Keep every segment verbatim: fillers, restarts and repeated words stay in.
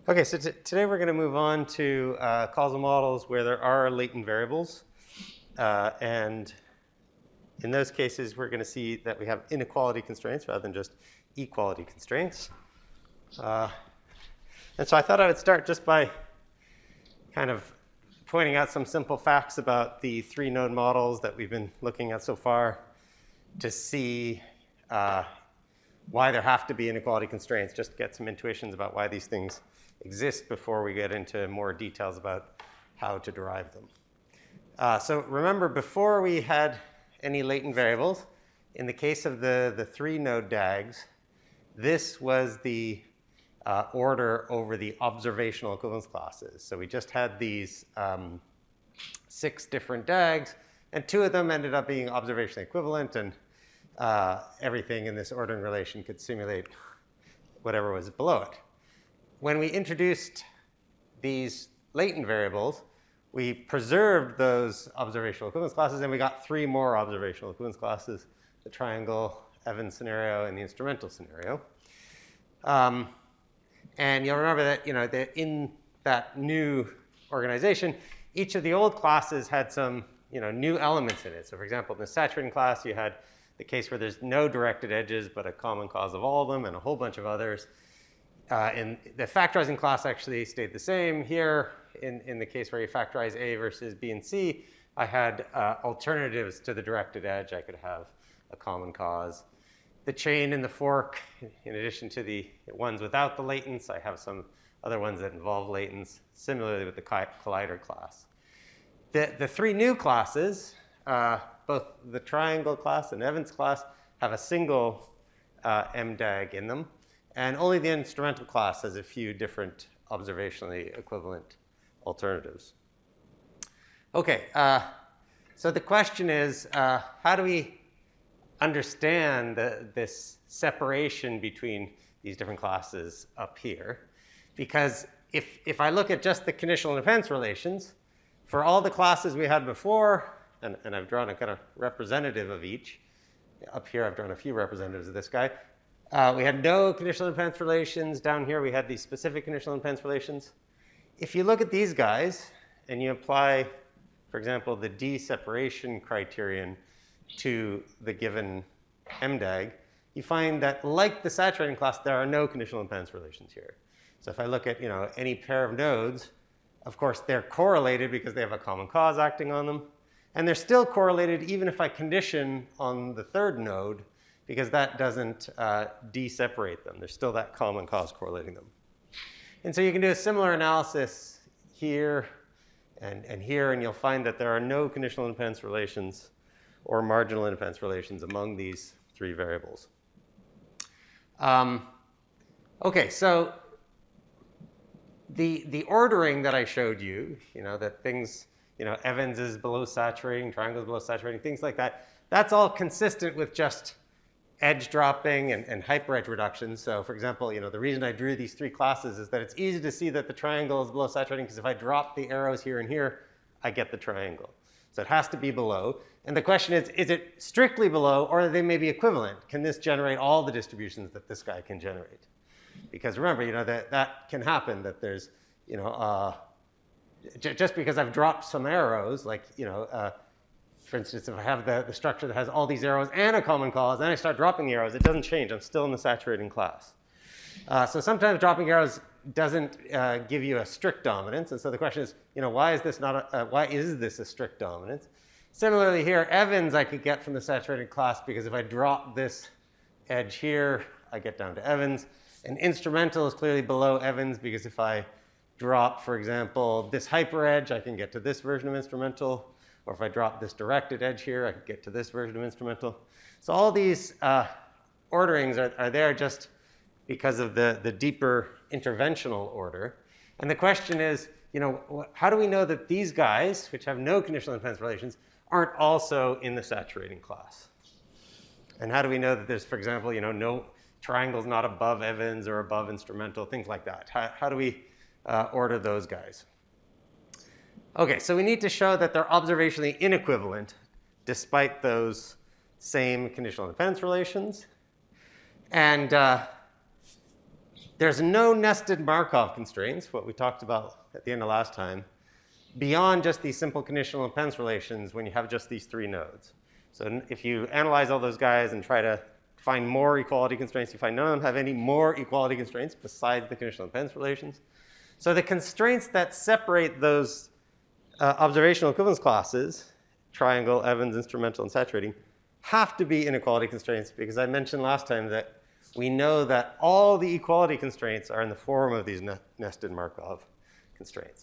Okay, so today we're going to move on to uh, causal models where there are latent variables. Uh, and in those cases, we're going to see that we have inequality constraints rather than just equality constraints. Uh, and so I thought I would start just by kind of pointing out some simple facts about the three node models that we've been looking at so far to see uh, why there have to be inequality constraints, just to get some intuitions about why these things exist before we get into more details about how to derive them. Uh, so remember, before we had any latent variables, in the case of the, the three node D A Gs, this was the uh, order over the observational equivalence classes. So we just had these um, six different D A Gs, and two of them ended up being observationally equivalent, and uh, everything in this ordering relation could simulate whatever was below it. When we introduced these latent variables, we preserved those observational equivalence classes, and we got three more observational equivalence classes: the triangle, Evans scenario, and the instrumental scenario. Um, and you'll remember that, you know, that in that new organization, each of the old classes had some, you know, new elements in it. So for example, in the saturating class, you had the case where there's no directed edges, but a common cause of all of them, and a whole bunch of others. Uh, and the factorizing class actually stayed the same. Here, in, in the case where you factorize A versus B and C, I had uh, alternatives to the directed edge. I could have a common cause. The chain and the fork, in addition to the ones without the latents, I have some other ones that involve latents, similarly with the collider class. The, the three new classes, uh, both the triangle class and Evans class, have a single uh, M D A G in them. And only the instrumental class has a few different observationally equivalent alternatives. OK, uh, so the question is, uh, how do we understand the, this separation between these different classes up here? Because if, if I look at just the conditional independence relations, for all the classes we had before, and, and I've drawn a kind of representative of each. Up here, I've drawn a few representatives of this guy. Uh, we had no conditional independence relations. Down here, we had these specific conditional independence relations. If you look at these guys and you apply, for example, the D separation criterion to the given M D A G, you find that, like the saturating class, there are no conditional independence relations here. So if I look at, you know, any pair of nodes, of course, they're correlated because they have a common cause acting on them. And they're still correlated even if I condition on the third node, because that doesn't uh, de-separate them. There's still that common cause correlating them. And so you can do a similar analysis here and, and here, and you'll find that there are no conditional independence relations or marginal independence relations among these three variables. Um, OK, so the, the ordering that I showed you, you know, that things, you know, Evans is below saturating, triangle is below saturating, things like that, that's all consistent with just edge dropping and, and hyperedge reduction. So for example, you know, the reason I drew these three classes is that it's easy to see that the triangle is below saturating, because if I drop the arrows here and here, I get the triangle. So it has to be below. And the question is, is it strictly below, or are they maybe equivalent? Can this generate all the distributions that this guy can generate? Because remember, you know, that, that can happen, that there's, you know, uh, j just because I've dropped some arrows, like, you know, uh, for instance, if I have the, the structure that has all these arrows and a common cause, and I start dropping the arrows, it doesn't change. I'm still in the saturating class. Uh, so sometimes dropping arrows doesn't uh, give you a strict dominance. And so the question is, you know, why is this not a, uh, why is this a strict dominance? Similarly here, Evans I could get from the saturating class, because if I drop this edge here, I get down to Evans. And instrumental is clearly below Evans, because if I drop, for example, this hyperedge, I can get to this version of instrumental. Or if I drop this directed edge here, I could get to this version of instrumental. So all these uh, orderings are, are there just because of the, the deeper interventional order. And the question is, you know, how do we know that these guys, which have no conditional independence relations, aren't also in the saturating class? And how do we know that there's, for example, you know, no triangles not above Evans or above instrumental, things like that? How, how do we uh, order those guys? OK, so we need to show that they're observationally inequivalent despite those same conditional independence relations. And uh, there's no nested Markov constraints, what we talked about at the end of last time, beyond just these simple conditional dependence relations when you have just these three nodes. So if you analyze all those guys and try to find more equality constraints, you find none of them have any more equality constraints besides the conditional dependence relations. So the constraints that separate those uh, observational equivalence classes, triangle, Evans, instrumental, and saturating, have to be inequality constraints, because I mentioned last time that we know that all the equality constraints are in the form of these ne nested Markov constraints.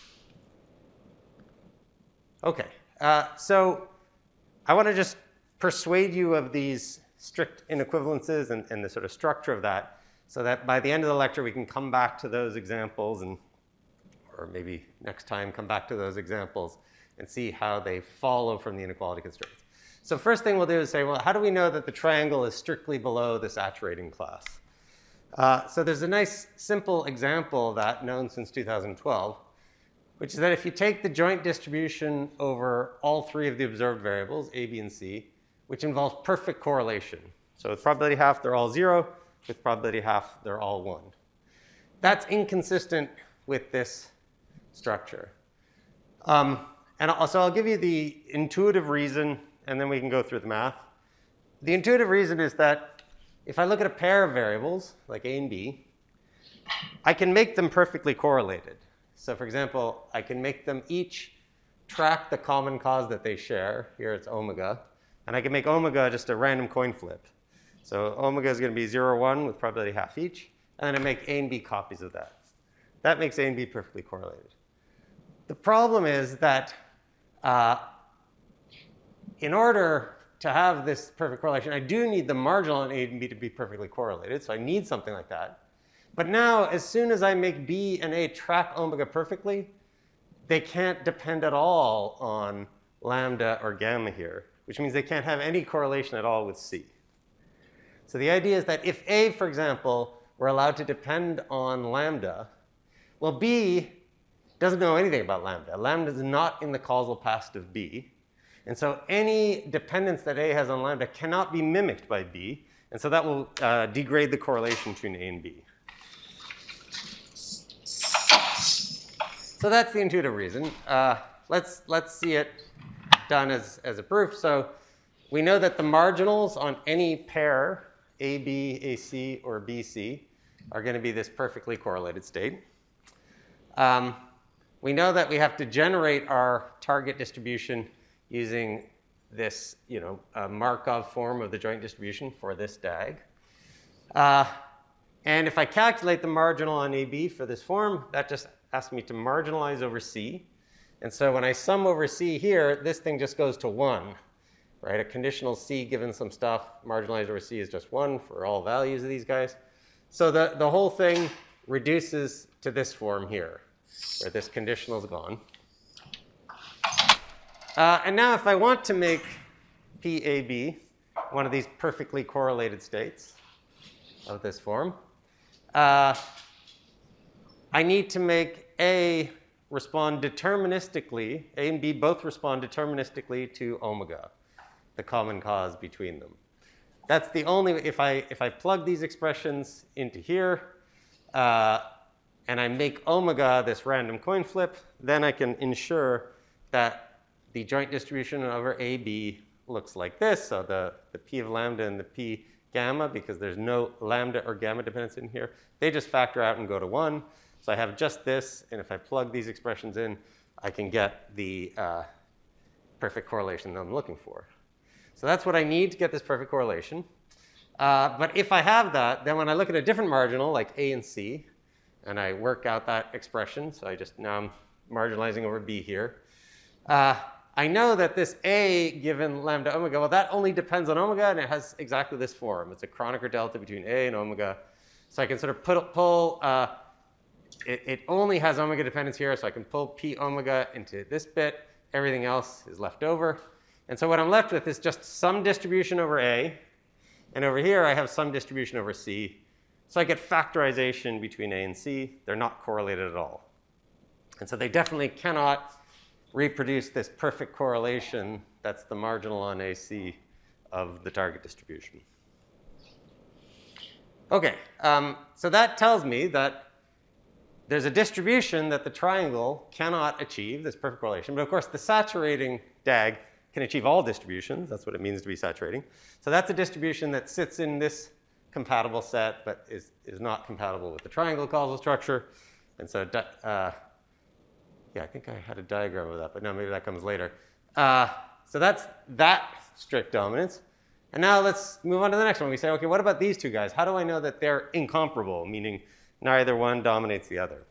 OK, uh, so I want to just persuade you of these strict inequivalences and, and the sort of structure of that, so that by the end of the lecture we can come back to those examples, and or maybe next time come back to those examples and see how they follow from the inequality constraints. So first thing we'll do is say, well, how do we know that the triangle is strictly below the saturating class? Uh, so there's a nice simple example of that known since two thousand twelve, which is that if you take the joint distribution over all three of the observed variables, A, B, and C, which involves perfect correlation. So with probability half, they're all zero. With probability half, they're all one. That's inconsistent with this structure. Um, and also, I'll give you the intuitive reason, and then we can go through the math. The intuitive reason is that if I look at a pair of variables, like A and B, I can make them perfectly correlated. So for example, I can make them each track the common cause that they share. Here it's omega. And I can make omega just a random coin flip. So omega is going to be zero, one with probability half each. And then I make A and B copies of that. That makes A and B perfectly correlated. The problem is that uh, in order to have this perfect correlation, I do need the marginal on A and B to be perfectly correlated. So I need something like that. But now, as soon as I make B and A track omega perfectly, they can't depend at all on lambda or gamma here, which means they can't have any correlation at all with C. So the idea is that if A, for example, were allowed to depend on lambda, well, B doesn't know anything about lambda. Lambda is not in the causal past of B. And so any dependence that A has on lambda cannot be mimicked by B. And so that will uh, degrade the correlation between A and B. So that's the intuitive reason. Uh, let's, let's see it done as, as a proof. So we know that the marginals on any pair, A B, A C, or B C, are going to be this perfectly correlated state. Um, we know that we have to generate our target distribution using this you know, uh, Markov form of the joint distribution for this D A G. Uh, and if I calculate the marginal on A B for this form, that just asks me to marginalize over C. And so when I sum over C here, this thing just goes to one. Right? A conditional C given some stuff, marginalized over C is just one for all values of these guys. So the, the whole thing reduces to this form here, where this conditional is gone. Uh, and now if I want to make P A B one of these perfectly correlated states of this form, uh, I need to make A respond deterministically, A and B both respond deterministically to omega, the common cause between them. That's the only, if I, if I plug these expressions into here, uh, and I make omega this random coin flip, then I can ensure that the joint distribution over A B looks like this. So the, the P of lambda and the P gamma, because there's no lambda or gamma dependence in here, they just factor out and go to one. So I have just this, and if I plug these expressions in, I can get the uh, perfect correlation that I'm looking for. So that's what I need to get this perfect correlation. Uh, but if I have that, then when I look at a different marginal, like A and C, and I work out that expression, so I just, now I'm marginalizing over B here, uh, I know that this A given lambda omega, well, that only depends on omega, and it has exactly this form. It's a Kronecker delta between A and omega. So I can sort of put, pull, uh, it, it only has omega dependence here, so I can pull P omega into this bit. Everything else is left over. And so what I'm left with is just some distribution over A. And over here, I have some distribution over C. So I get factorization between A and C. They're not correlated at all. And so they definitely cannot reproduce this perfect correlation that's the marginal on A C of the target distribution. Okay, um, so that tells me that there's a distribution that the triangle cannot achieve, this perfect correlation. But of course, the saturating D A G can achieve all distributions. That's what it means to be saturating. So that's a distribution that sits in this compatible set, but is, is not compatible with the triangle causal structure. And so, uh, yeah, I think I had a diagram of that, but no, maybe that comes later. Uh, so that's that strict dominance. And now let's move on to the next one. We say, okay, what about these two guys? How do I know that they're incomparable, meaning neither one dominates the other?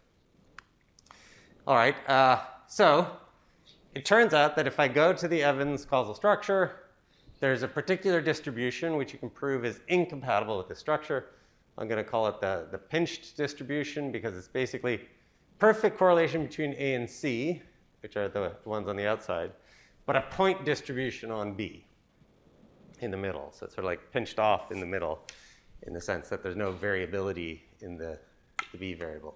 All right, uh, so it turns out that if I go to the Evans causal structure, there's a particular distribution which you can prove is incompatible with the structure. I'm going to call it the, the pinched distribution because it's basically perfect correlation between A and C, which are the ones on the outside, but a point distribution on B in the middle. So it's sort of like pinched off in the middle in the sense that there's no variability in the, the B variable.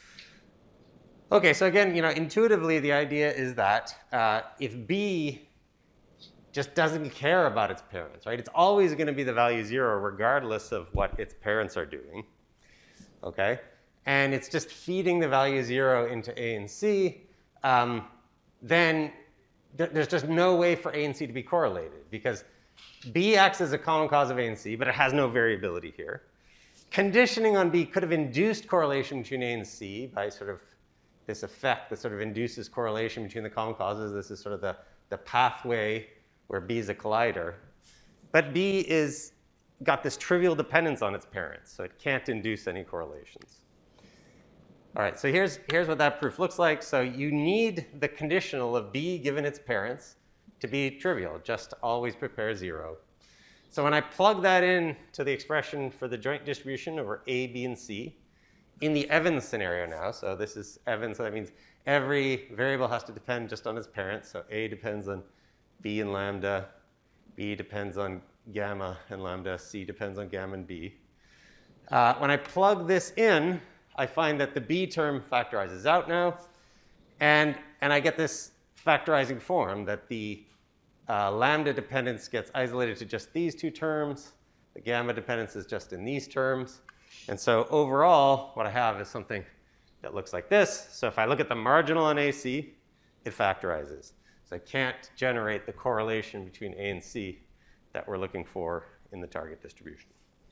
Okay, so again, you know, intuitively the idea is that uh, if B just doesn't care about its parents, right? It's always going to be the value zero regardless of what its parents are doing, okay? And it's just feeding the value zero into A and C, um, then th there's just no way for A and C to be correlated because B acts as a common cause of A and C, but it has no variability here. Conditioning on B could have induced correlation between A and C by sort of this effect that sort of induces correlation between the common causes. This is sort of the, the pathway where B is a collider. But B is got this trivial dependence on its parents, so it can't induce any correlations. All right, so here's, here's what that proof looks like. So you need the conditional of B given its parents to be trivial, just always prepare zero. So when I plug that in to the expression for the joint distribution over A, B, and C, in the Evans scenario now, so this is Evans, so that means every variable has to depend just on its parents. So A depends on B and lambda, B depends on gamma and lambda, C depends on gamma and B. Uh, when I plug this in, I find that the B term factorizes out now, and, and I get this factorizing form that the uh, lambda dependence gets isolated to just these two terms, the gamma dependence is just in these terms. And so overall, what I have is something that looks like this. So if I look at the marginal on A C, it factorizes. So I can't generate the correlation between A and C that we're looking for in the target distribution.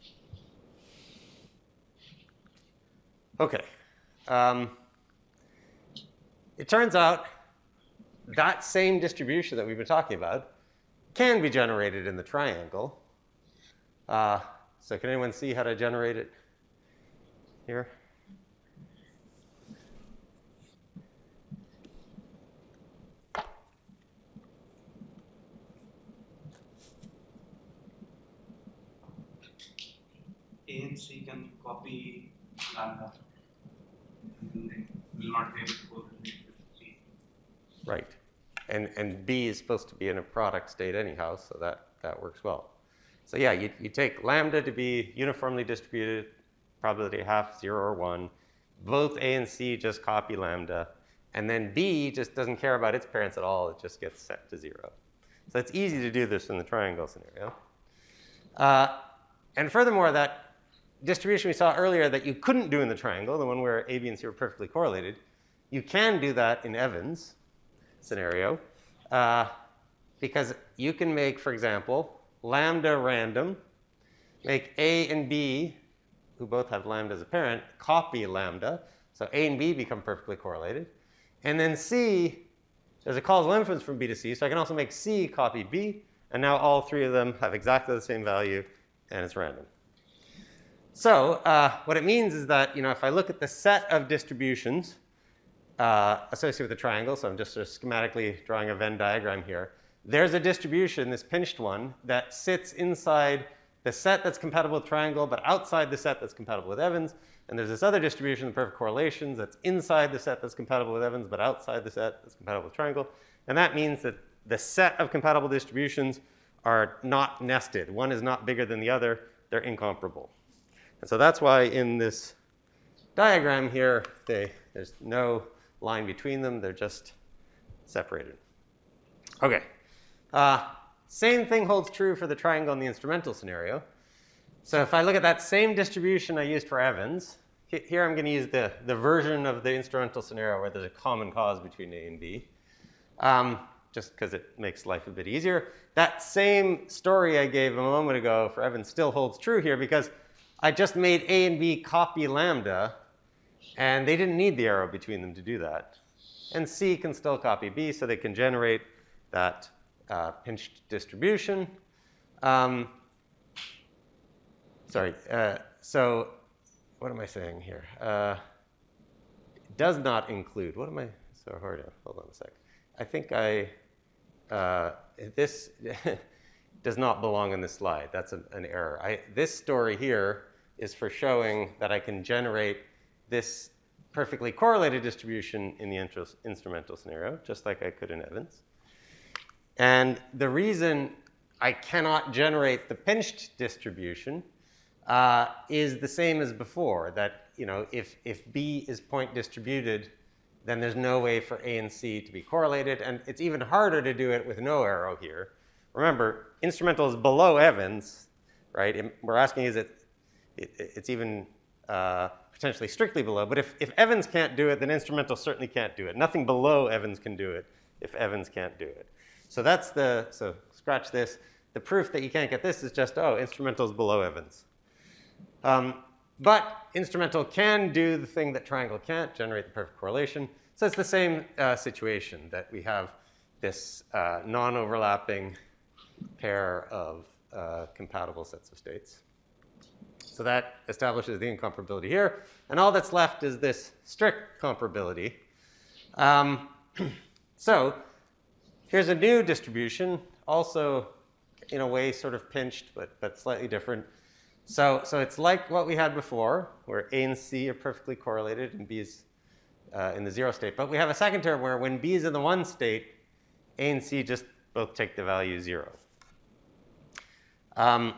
Okay. Um, it turns out that same distribution that we've been talking about can be generated in the triangle. Uh, so can anyone see how to generate it here? A and C can copy lambda. They will not be able to go to C. Right. And, and B is supposed to be in a product state anyhow, so that, that works well. So yeah, you, you take lambda to be uniformly distributed, probability half, zero, or one. Both A and C just copy lambda. And then B just doesn't care about its parents at all. It just gets set to zero. So it's easy to do this in the triangle scenario. Uh, and furthermore, that distribution we saw earlier that you couldn't do in the triangle, the one where A, B, and C were perfectly correlated, you can do that in Evans scenario uh, because you can make, for example, lambda random, make A and B, who both have lambda as a parent, copy lambda. So A and B become perfectly correlated. And then C, there's a causal inference from B to C, so I can also make C copy B, and now all three of them have exactly the same value, and it's random. So uh, what it means is that, you know, if I look at the set of distributions uh, associated with the triangle, so I'm just sort of schematically drawing a Venn diagram here, there's a distribution, this pinched one, that sits inside the set that's compatible with triangle, but outside the set that's compatible with Evans. And there's this other distribution, the perfect correlations, that's inside the set that's compatible with Evans, but outside the set that's compatible with triangle. And that means that the set of compatible distributions are not nested. One is not bigger than the other. They're incomparable. And so that's why in this diagram here, they, there's no line between them. They're just separated. OK. Uh, same thing holds true for the triangle in the instrumental scenario. So if I look at that same distribution I used for Evans, here I'm going to use the, the version of the instrumental scenario where there's a common cause between A and B, um, just because it makes life a bit easier. That same story I gave a moment ago for Evans still holds true here because I just made A and B copy lambda, and they didn't need the arrow between them to do that. And C can still copy B, so they can generate that uh, pinched distribution. Um, sorry, uh, so what am I saying here? Uh, it does not include, what am I, so hard to, hold on a sec. I think I, uh, this does not belong in this slide. That's a, an error. I, this story here is for showing that I can generate this perfectly correlated distribution in the instrumental scenario, just like I could in Evans. And the reason I cannot generate the pinched distribution uh, is the same as before, that you know, if, if B is point distributed, then there's no way for A and C to be correlated. And it's even harder to do it with no arrow here. Remember, instrumental is below Evans, right? And we're asking, is it, it it's even uh, potentially strictly below. But if, if Evans can't do it, then instrumental certainly can't do it. Nothing below Evans can do it if Evans can't do it. So that's the, so scratch this. The proof that you can't get this is just, oh, instrumental is below Evans. Um, but instrumental can do the thing that triangle can't, generate the perfect correlation. So it's the same uh, situation, that we have this uh, non-overlapping pair of uh, compatible sets of states. So that establishes the incomparability here. And all that's left is this strict comparability. Um, so here's a new distribution, also in a way sort of pinched, but, but slightly different. So, so it's like what we had before, where A and C are perfectly correlated and B is uh, in the zero state. But we have a second term where when B is in the one state, A and C just both take the value zero. Um,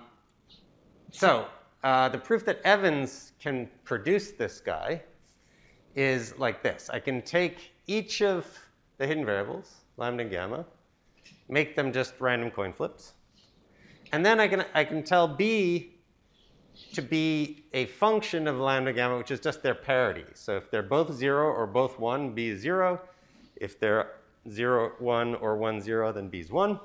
so uh, the proof that Evans can produce this guy is like this. I can take each of the hidden variables, lambda and gamma, make them just random coin flips. And then I can, I can tell B to be a function of lambda gamma, which is just their parity. So if they're both zero or both one, B is zero. If they're zero, one, or one, zero, then B is one.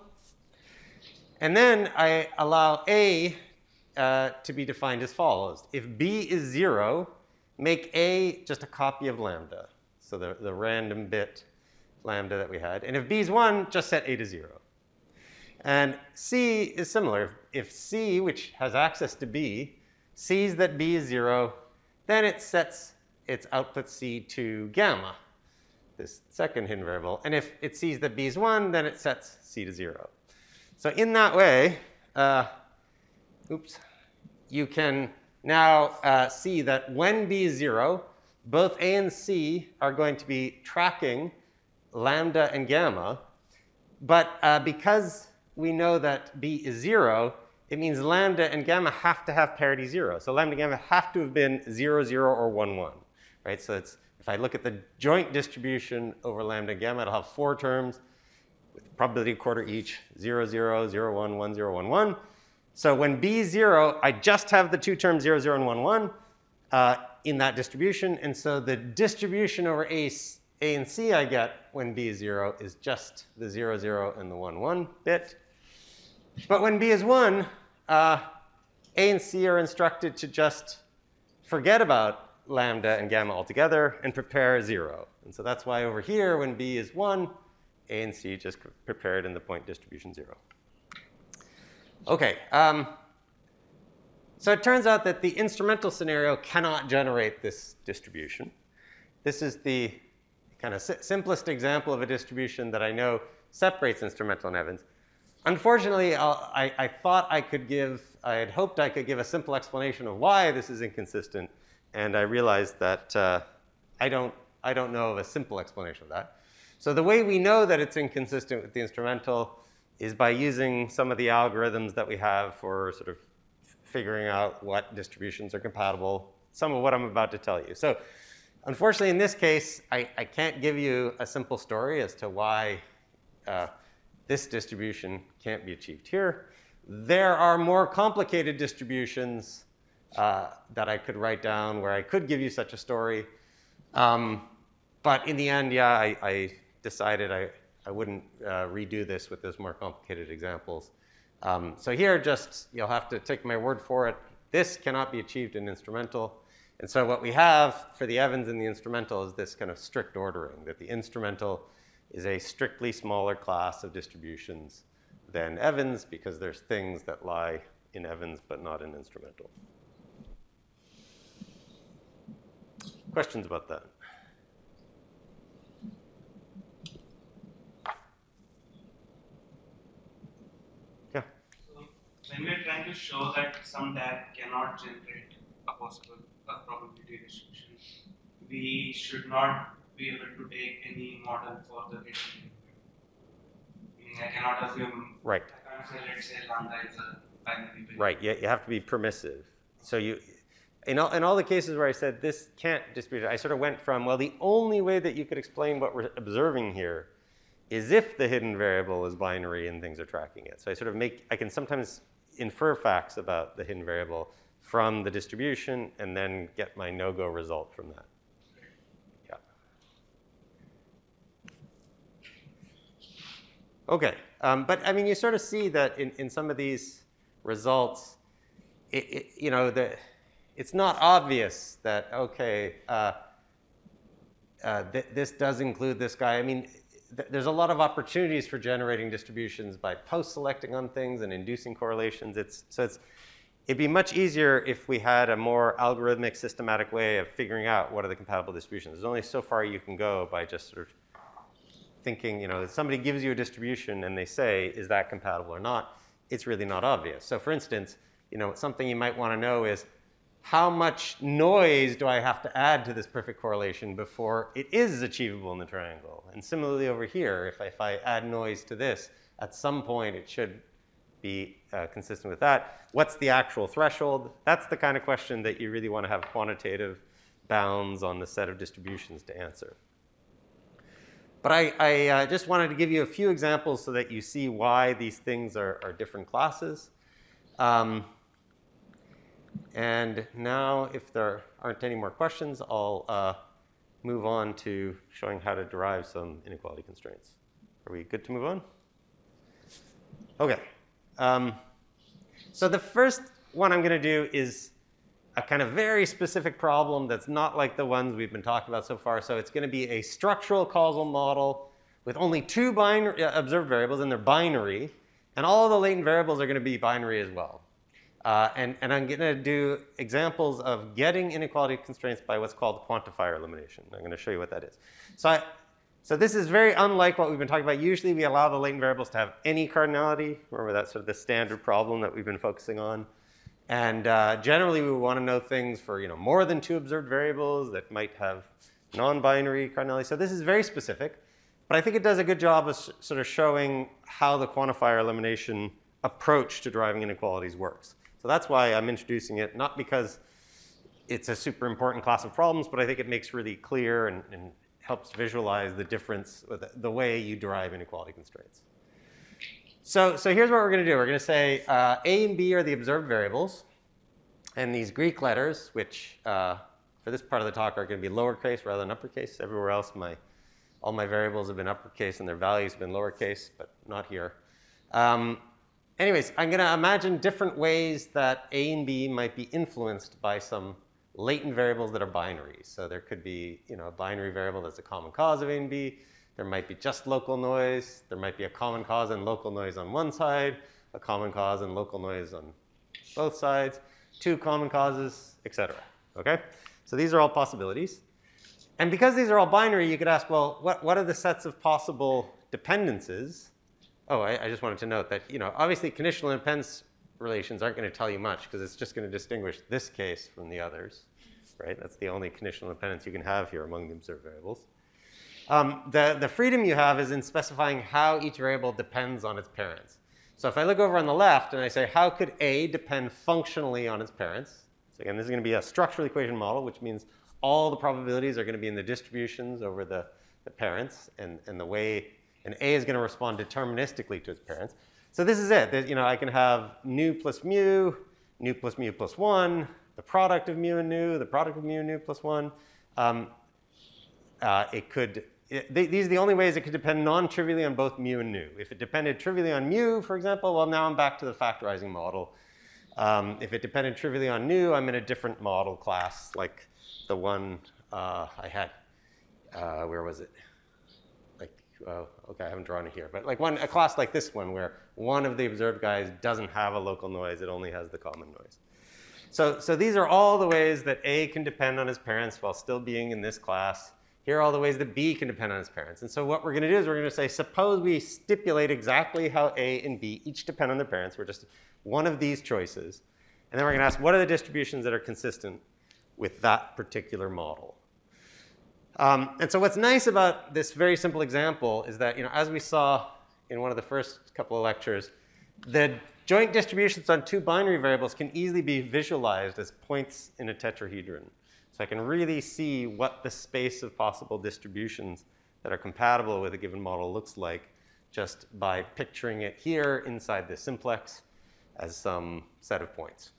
And then I allow A uh, to be defined as follows. If B is zero, make A just a copy of lambda, so the, the random bit lambda that we had. And if B is one, just set A to zero. And C is similar. If, if C, which has access to B, sees that B is zero, then it sets its output C to gamma, this second hidden variable. And if it sees that B is one, then it sets C to zero. So in that way, uh, oops, you can now uh, see that when B is zero, both A and C are going to be tracking lambda and gamma. But uh, because we know that B is zero, it means lambda and gamma have to have parity zero. So lambda and gamma have to have been zero, zero, or one, one, right? So it's, if I look at the joint distribution over lambda and gamma, it'll have four terms with probability a quarter each, zero, zero, zero, one, one, zero, one, one. So when B is zero, I just have the two terms zero, zero, and one, one uh, in that distribution. And so the distribution over A, A and C I get when B is zero is just the zero, zero, and the one, one bit. But when B is one, uh, A and C are instructed to just forget about lambda and gamma altogether and prepare zero. And so that's why over here, when B is one, A and C just prepare it in the point distribution zero. OK. Um, so it turns out that the instrumental scenario cannot generate this distribution. This is the kind of simplest example of a distribution that I know separates instrumental and Evans. Unfortunately, I'll, I, I thought I could give, I had hoped I could give a simple explanation of why this is inconsistent. And I realized that uh, I, don't, I don't know of a simple explanation of that. So the way we know that it's inconsistent with the instrumental is by using some of the algorithms that we have for sort of figuring out what distributions are compatible, some of what I'm about to tell you. So unfortunately, in this case, I, I can't give you a simple story as to why uh, this distribution can't be achieved here. There are more complicated distributions uh, that I could write down where I could give you such a story. Um, but in the end, yeah, I, I decided I, I wouldn't uh, redo this with those more complicated examples. Um, so here, just you'll have to take my word for it. This cannot be achieved in instrumental. And so what we have for the Evans and the instrumental is this kind of strict ordering, that the instrumental is a strictly smaller class of distributions than Evans because there's things that lie in Evans but not in instrumental. Questions about that? Yeah. So when we're trying to show that some D A G cannot generate a possible a probability distribution, we should not be able to take any model for the hidden. Meaning I cannot assume. Right. I can't say, let's say lambda is a binary. Right. You, you have to be permissive. So you, in all, in all the cases where I said this can't distribute, I sort of went from, well, the only way that you could explain what we're observing here is if the hidden variable is binary and things are tracking it. So I sort of make, I can sometimes infer facts about the hidden variable from the distribution and then get my no-go result from that. Yeah. Okay. Um, but I mean, you sort of see that in, in some of these results, it, it, you know, the, it's not obvious that, okay, uh, uh, th this does include this guy. I mean, th there's a lot of opportunities for generating distributions by post-selecting on things and inducing correlations. It's, so it's, it'd be much easier if we had a more algorithmic, systematic way of figuring out what are the compatible distributions. There's only so far you can go by just sort of thinking, you know, if somebody gives you a distribution and they say, is that compatible or not? It's really not obvious. So for instance, you know, something you might want to know is, how much noise do I have to add to this perfect correlation before it is achievable in the triangle? And similarly over here, if I, if I add noise to this, at some point it should be uh, consistent with that. What's the actual threshold? That's the kind of question that you really want to have quantitative bounds on the set of distributions to answer. But I, I uh, just wanted to give you a few examples so that you see why these things are, are different classes. Um, And now, if there aren't any more questions, I'll uh, move on to showing how to derive some inequality constraints. Are we good to move on? OK. Um, so the first one I'm going to do is a kind of very specific problem that's not like the ones we've been talking about so far. So it's going to be a structural causal model with only two binary, uh, observed variables, and they're binary. And all the latent variables are going to be binary as well. Uh, and, and I'm going to do examples of getting inequality constraints by what's called quantifier elimination. I'm going to show you what that is. So, I, so this is very unlike what we've been talking about. Usually we allow the latent variables to have any cardinality. Remember, that's sort of the standard problem that we've been focusing on. And uh, generally we want to know things for, you know, more than two observed variables that might have non-binary cardinality. So this is very specific. But I think it does a good job of sort of showing how the quantifier elimination approach to deriving inequalities works. So that's why I'm introducing it, not because it's a super important class of problems, but I think it makes really clear and, and helps visualize the difference with the way you derive inequality constraints. So, so here's what we're going to do. We're going to say uh, A and B are the observed variables. And these Greek letters, which uh, for this part of the talk are going to be lowercase rather than uppercase. Everywhere else, my, all my variables have been uppercase and their values have been lowercase, but not here. Um, Anyways, I'm going to imagine different ways that A and B might be influenced by some latent variables that are binary. So there could be, you know, a binary variable that's a common cause of A and B. There might be just local noise. There might be a common cause and local noise on one side, a common cause and local noise on both sides, two common causes, et cetera. Okay? So these are all possibilities. And because these are all binary, you could ask, well, what, what are the sets of possible dependences? Oh, I, I just wanted to note that, you know, obviously conditional independence relations aren't going to tell you much because it's just going to distinguish this case from the others, right? That's the only conditional independence you can have here among the observed variables. Um, the, the freedom you have is in specifying how each variable depends on its parents. So if I look over on the left and I say, how could A depend functionally on its parents? So again, this is going to be a structural equation model, which means all the probabilities are going to be in the distributions over the, the parents and, and the way. And A is going to respond deterministically to its parents. So this is it. You know, I can have nu plus mu, nu plus mu plus one, the product of mu and nu, the product of mu and nu plus one. Um, uh, it could, it, they, these are the only ways it could depend non-trivially on both mu and nu. If it depended trivially on mu, for example, well, now I'm back to the factorizing model. Um, if it depended trivially on nu, I'm in a different model class, like the one uh, I had. Uh, where was it? Like, oh, okay, I haven't drawn it here. But like one, a class like this one, where one of the observed guys doesn't have a local noise, it only has the common noise. So, so these are all the ways that A can depend on his parents while still being in this class. Here are all the ways that B can depend on his parents. And so what we're going to do is we're going to say, suppose we stipulate exactly how A and B each depend on their parents. We're just one of these choices. And then we're going to ask, what are the distributions that are consistent with that particular model? Um, and so what's nice about this very simple example is that, you know, as we saw in one of the first couple of lectures, the joint distributions on two binary variables can easily be visualized as points in a tetrahedron. So I can really see what the space of possible distributions that are compatible with a given model looks like just by picturing it here inside the simplex as some set of points.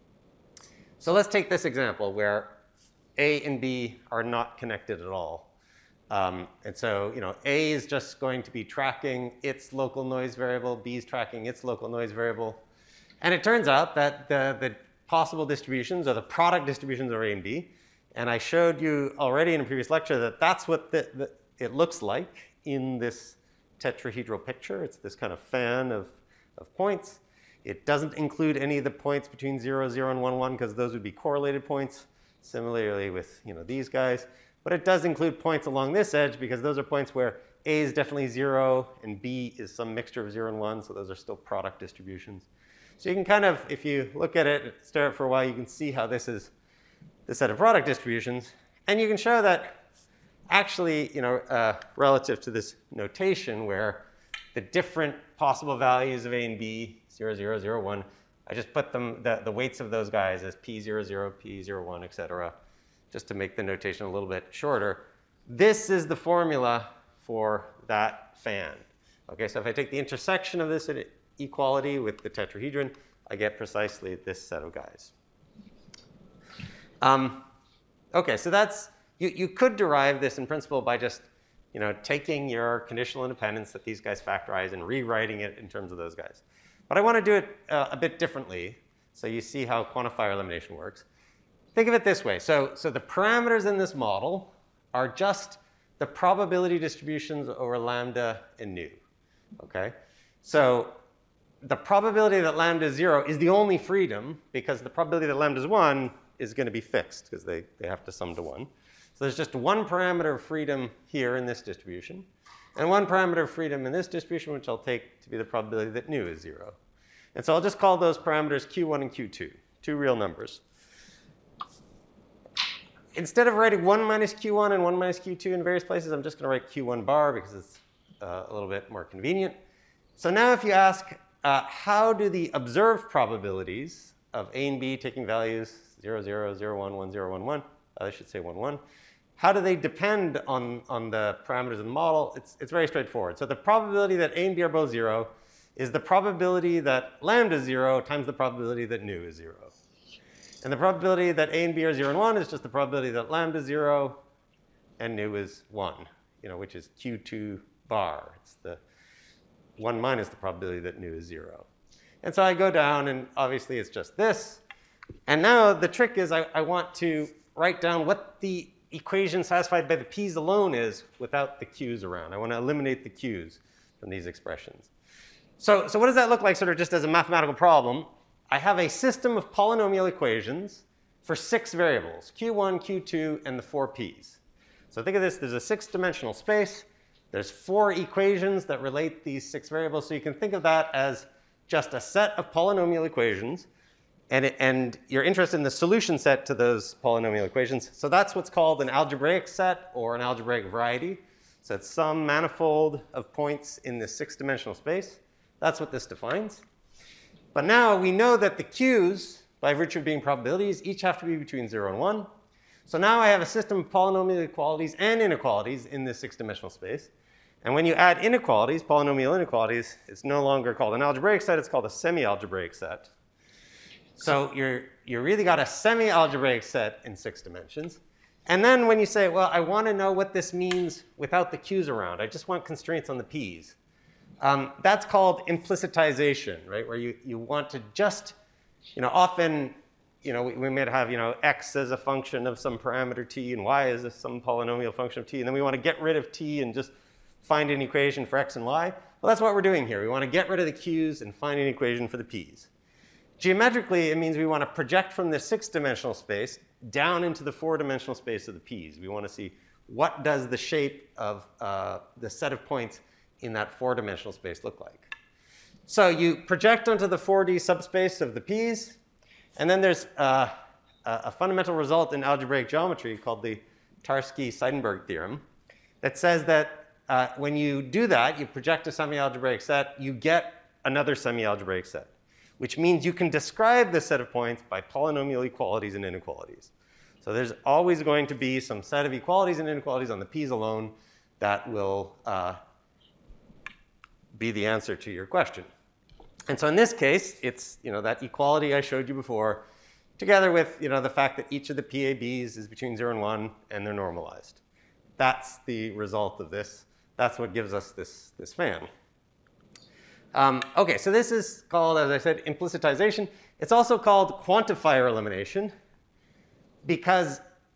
So let's take this example where A and B are not connected at all. Um, and so, you know, A is just going to be tracking its local noise variable, B is tracking its local noise variable. And it turns out that the, the possible distributions are the product distributions of A and B. And I showed you already in a previous lecture that that's what the, the, it looks like in this tetrahedral picture. It's this kind of fan of, of points. It doesn't include any of the points between zero, zero, and one, one, because those would be correlated points. Similarly with, you know, these guys. But it does include points along this edge because those are points where A is definitely zero and B is some mixture of zero and one. So those are still product distributions. So you can kind of, if you look at it, stare at it for a while, you can see how this is the set of product distributions. And you can show that actually, you know, uh, relative to this notation where the different possible values of A and B, zero, zero, zero, one, I just put them, the, the weights of those guys as P zero, zero, P zero, one, et cetera, just to make the notation a little bit shorter. This is the formula for that fan. Okay, so if I take the intersection of this equality with the tetrahedron, I get precisely this set of guys. Um, okay, so that's, you, you could derive this in principle by just, you know, taking your conditional independence that these guys factorize and rewriting it in terms of those guys. But I want to do it uh, a bit differently, so you see how quantifier elimination works. Think of it this way. So, so the parameters in this model are just the probability distributions over lambda and nu. Okay? So the probability that lambda is zero is the only freedom, because the probability that lambda is one is going to be fixed, because they, they have to sum to one. So there's just one parameter of freedom here in this distribution, and one parameter of freedom in this distribution, which I'll take to be the probability that nu is zero. And so I'll just call those parameters Q one and Q two, two real numbers. Instead of writing one minus Q one and one minus Q two in various places, I'm just going to write Q one bar because it's uh, a little bit more convenient. So now if you ask, uh, how do the observed probabilities of A and B taking values zero, zero, zero, one, one, zero, one, one, I should say one, one, how do they depend on, on the parameters of the model? It's, it's very straightforward. So the probability that A and B are both zero is the probability that lambda is zero times the probability that nu is zero. And the probability that A and B are zero and one is just the probability that lambda is zero and nu is one, you know, which is Q two bar. It's the one minus the probability that nu is zero. And so I go down, and obviously it's just this. And now the trick is I, I want to write down what the equation satisfied by the p's alone is without the q's around. I want to eliminate the q's from these expressions. So, so what does that look like sort of just as a mathematical problem? I have a system of polynomial equations for six variables, Q one, Q two, and the four p's. So think of this, there's a six-dimensional space. There's four equations that relate these six variables. So you can think of that as just a set of polynomial equations. And, it, and you're interested in the solution set to those polynomial equations. So that's what's called an algebraic set or an algebraic variety. So it's some manifold of points in this six-dimensional space. That's what this defines. But now we know that the q's, by virtue of being probabilities, each have to be between zero and one. So now I have a system of polynomial equalities and inequalities in this six-dimensional space. And when you add inequalities, polynomial inequalities, it's no longer called an algebraic set, it's called a semi-algebraic set. So you're, you really got a semi-algebraic set in six dimensions. And then when you say, well, I want to know what this means without the q's around, I just want constraints on the p's. Um, that's called implicitization, right? Where you, you want to just, you know, often, you know, we, we might have, you know, x as a function of some parameter t and y as a, some polynomial function of t. And then we want to get rid of t and just find an equation for x and y. Well, that's what we're doing here. We want to get rid of the q's and find an equation for the p's. Geometrically, it means we want to project from the six-dimensional space down into the four-dimensional space of the p's. We want to see what does the shape of uh, the set of points in that four-dimensional space look like. So you project onto the four D subspace of the p's, and then there's uh, a, a fundamental result in algebraic geometry called the Tarski-Seidenberg theorem that says that uh, when you do that, you project a semi-algebraic set, you get another semi-algebraic set, which means you can describe this set of points by polynomial equalities and inequalities. So there's always going to be some set of equalities and inequalities on the p's alone that will uh, be the answer to your question. And so in this case, it's, you know, that equality I showed you before, together with, you know, the fact that each of the P A Bs is between zero and one, and they're normalized. That's the result of this. That's what gives us this, this fan. Um, OK, so this is called, as I said, implicitization. It's also called quantifier elimination because,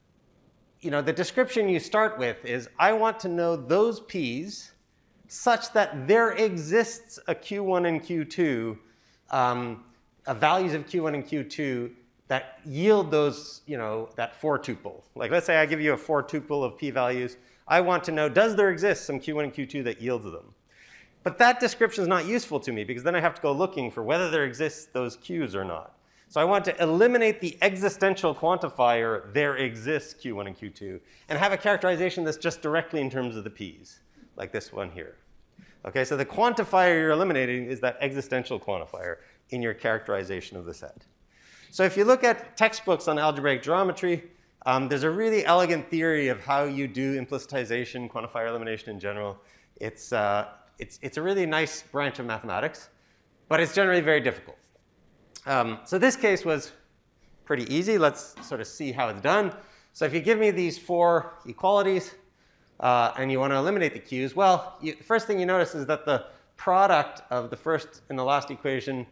you know, the description you start with is, I want to know those p's such that there exists a Q one and Q two, um, a values of Q one and Q two that yield those, you know, that four tuple. Like, let's say I give you a four tuple of p-values. I want to know, does there exist some Q one and Q two that yields them? But that description is not useful to me because then I have to go looking for whether there exists those Q's or not. So I want to eliminate the existential quantifier, there exists Q one and Q two, and have a characterization that's just directly in terms of the p's, like this one here. Okay, so the quantifier you're eliminating is that existential quantifier in your characterization of the set. So if you look at textbooks on algebraic geometry, um, there's a really elegant theory of how you do implicitization, quantifier elimination in general. It's, uh, it's, it's a really nice branch of mathematics, but it's generally very difficult. Um, so this case was pretty easy. Let's sort of see how it's done. So if you give me these four equalities, uh, and you want to eliminate the q's, well, you, the first thing you notice is that the product of the first and the last equation,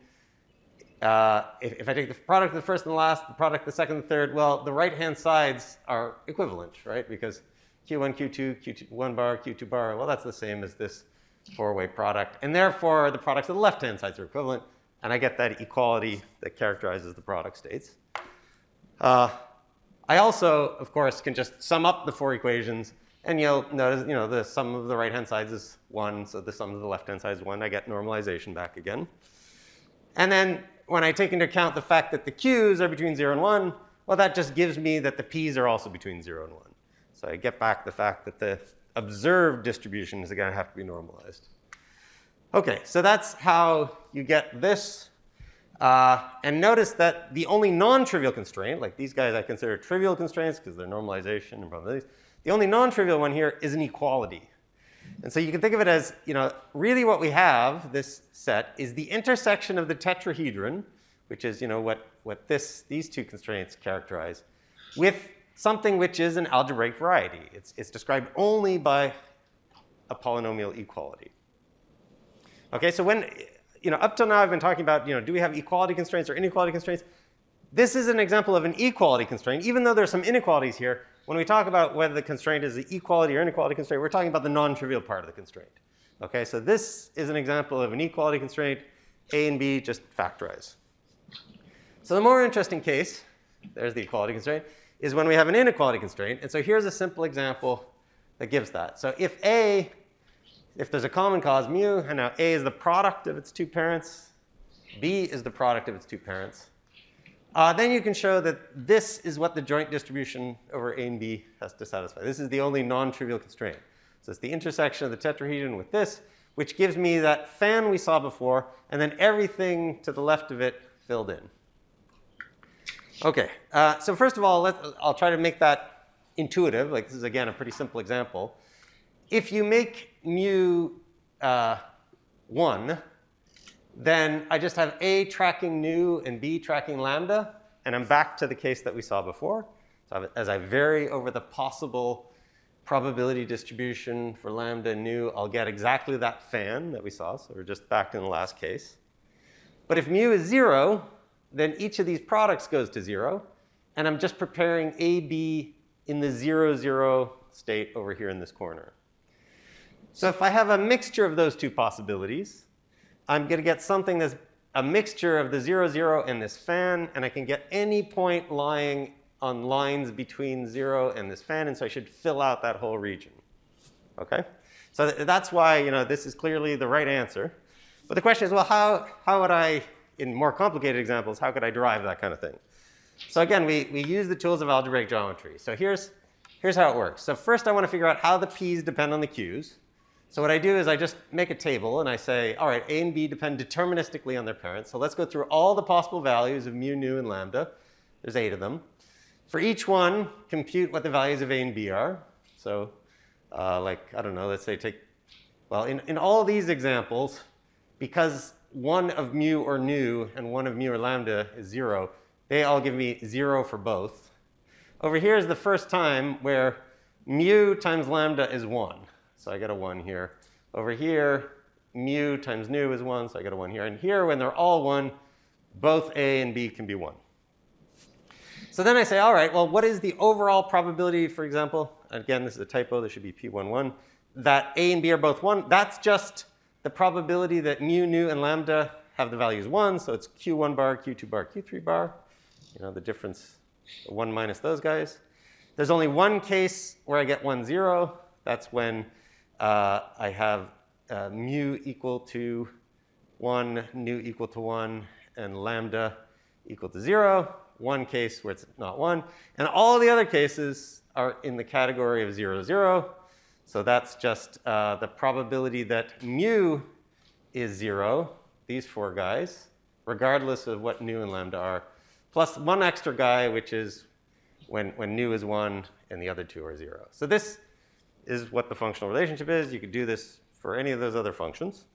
uh, if, if I take the product of the first and the last, the product of the second and the third, well, the right-hand sides are equivalent, right? Because Q one, Q two, Q one bar, Q two bar, well, that's the same as this four-way product. And therefore, the products of the left-hand sides are equivalent. And I get that equality that characterizes the product states. Uh, I also, of course, can just sum up the four equations. And you'll notice, you know, the sum of the right-hand sides is one. So the sum of the left-hand side is one. I get normalization back again. And then when I take into account the fact that the q's are between zero and one, well, that just gives me that the p's are also between zero and one. So I get back the fact that the observed distribution is going to have to be normalized. OK, so that's how you get this. Uh, and notice that the only non-trivial constraint, like these guys I consider trivial constraints because they're normalization and probabilities, the only non-trivial one here is an equality. And so you can think of it as, you know, really what we have, this set, is the intersection of the tetrahedron, which is, you know, what, what this, these two constraints characterize, with something which is an algebraic variety. It's, it's described only by a polynomial equality. OK, so when, you know, up till now I've been talking about, you know, do we have equality constraints or inequality constraints? This is an example of an equality constraint. Even though there's some inequalities here, when we talk about whether the constraint is an equality or inequality constraint, we're talking about the non-trivial part of the constraint. OK, so this is an example of an equality constraint. A and B just factorize. So the more interesting case, there's the equality constraint, is when we have an inequality constraint. And so here's a simple example that gives that. So if A, if there's a common cause mu, and now A is the product of its two parents, B is the product of its two parents, uh, then you can show that this is what the joint distribution over A and B has to satisfy. This is the only non-trivial constraint. So it's the intersection of the tetrahedron with this, which gives me that fan we saw before, and then everything to the left of it filled in. OK, uh, so first of all, let's, I'll try to make that intuitive. Like this is, again, a pretty simple example. if you make mu uh, one, then I just have A tracking nu and B tracking lambda, and I'm back to the case that we saw before. So as I vary over the possible probability distribution for lambda and nu, I'll get exactly that fan that we saw. So we're just back in the last case. But if mu is zero, then each of these products goes to zero. And I'm just preparing A, B in the zero, zero state over here in this corner. So if I have a mixture of those two possibilities, I'm going to get something that's a mixture of the zero, zero and this fan. And I can get any point lying on lines between zero and this fan. And so I should fill out that whole region. OK? So that's why, you know, this is clearly the right answer. But the question is, well, how, how would I, in more complicated examples, how could I derive that kind of thing? So again, we, we use the tools of algebraic geometry. So here's, here's how it works. So first, I want to figure out how the p's depend on the q's. So what I do is I just make a table, and I say, all right, A and B depend deterministically on their parents. So let's go through all the possible values of mu, nu, and lambda. There's eight of them. For each one, compute what the values of A and B are. So uh, like, I don't know, let's say take, well, in, in all these examples, because one of mu or nu and one of mu or lambda is zero, they all give me zero for both. Over here is the first time where mu times lambda is one. So I get a one here. Over here, mu times nu is one, so I get a one here. And here, when they're all one, both A and B can be one. So then I say, all right, well, what is the overall probability, for example? Again, this is a typo. This should be P one one. That A and B are both one. That's just the probability that mu, nu, and lambda have the values one. So it's Q one bar, Q two bar, Q three bar. You know, the difference, one minus those guys. There's only one case where I get one, zero. That's when uh, I have uh, mu equal to one, nu equal to one, and lambda equal to zero. One case where it's not one. And all the other cases are in the category of zero, zero. So that's just uh, the probability that mu is zero, these four guys, regardless of what nu and lambda are, plus one extra guy, which is when, when nu is one and the other two are zero. So this is what the functional relationship is. You could do this for any of those other functions.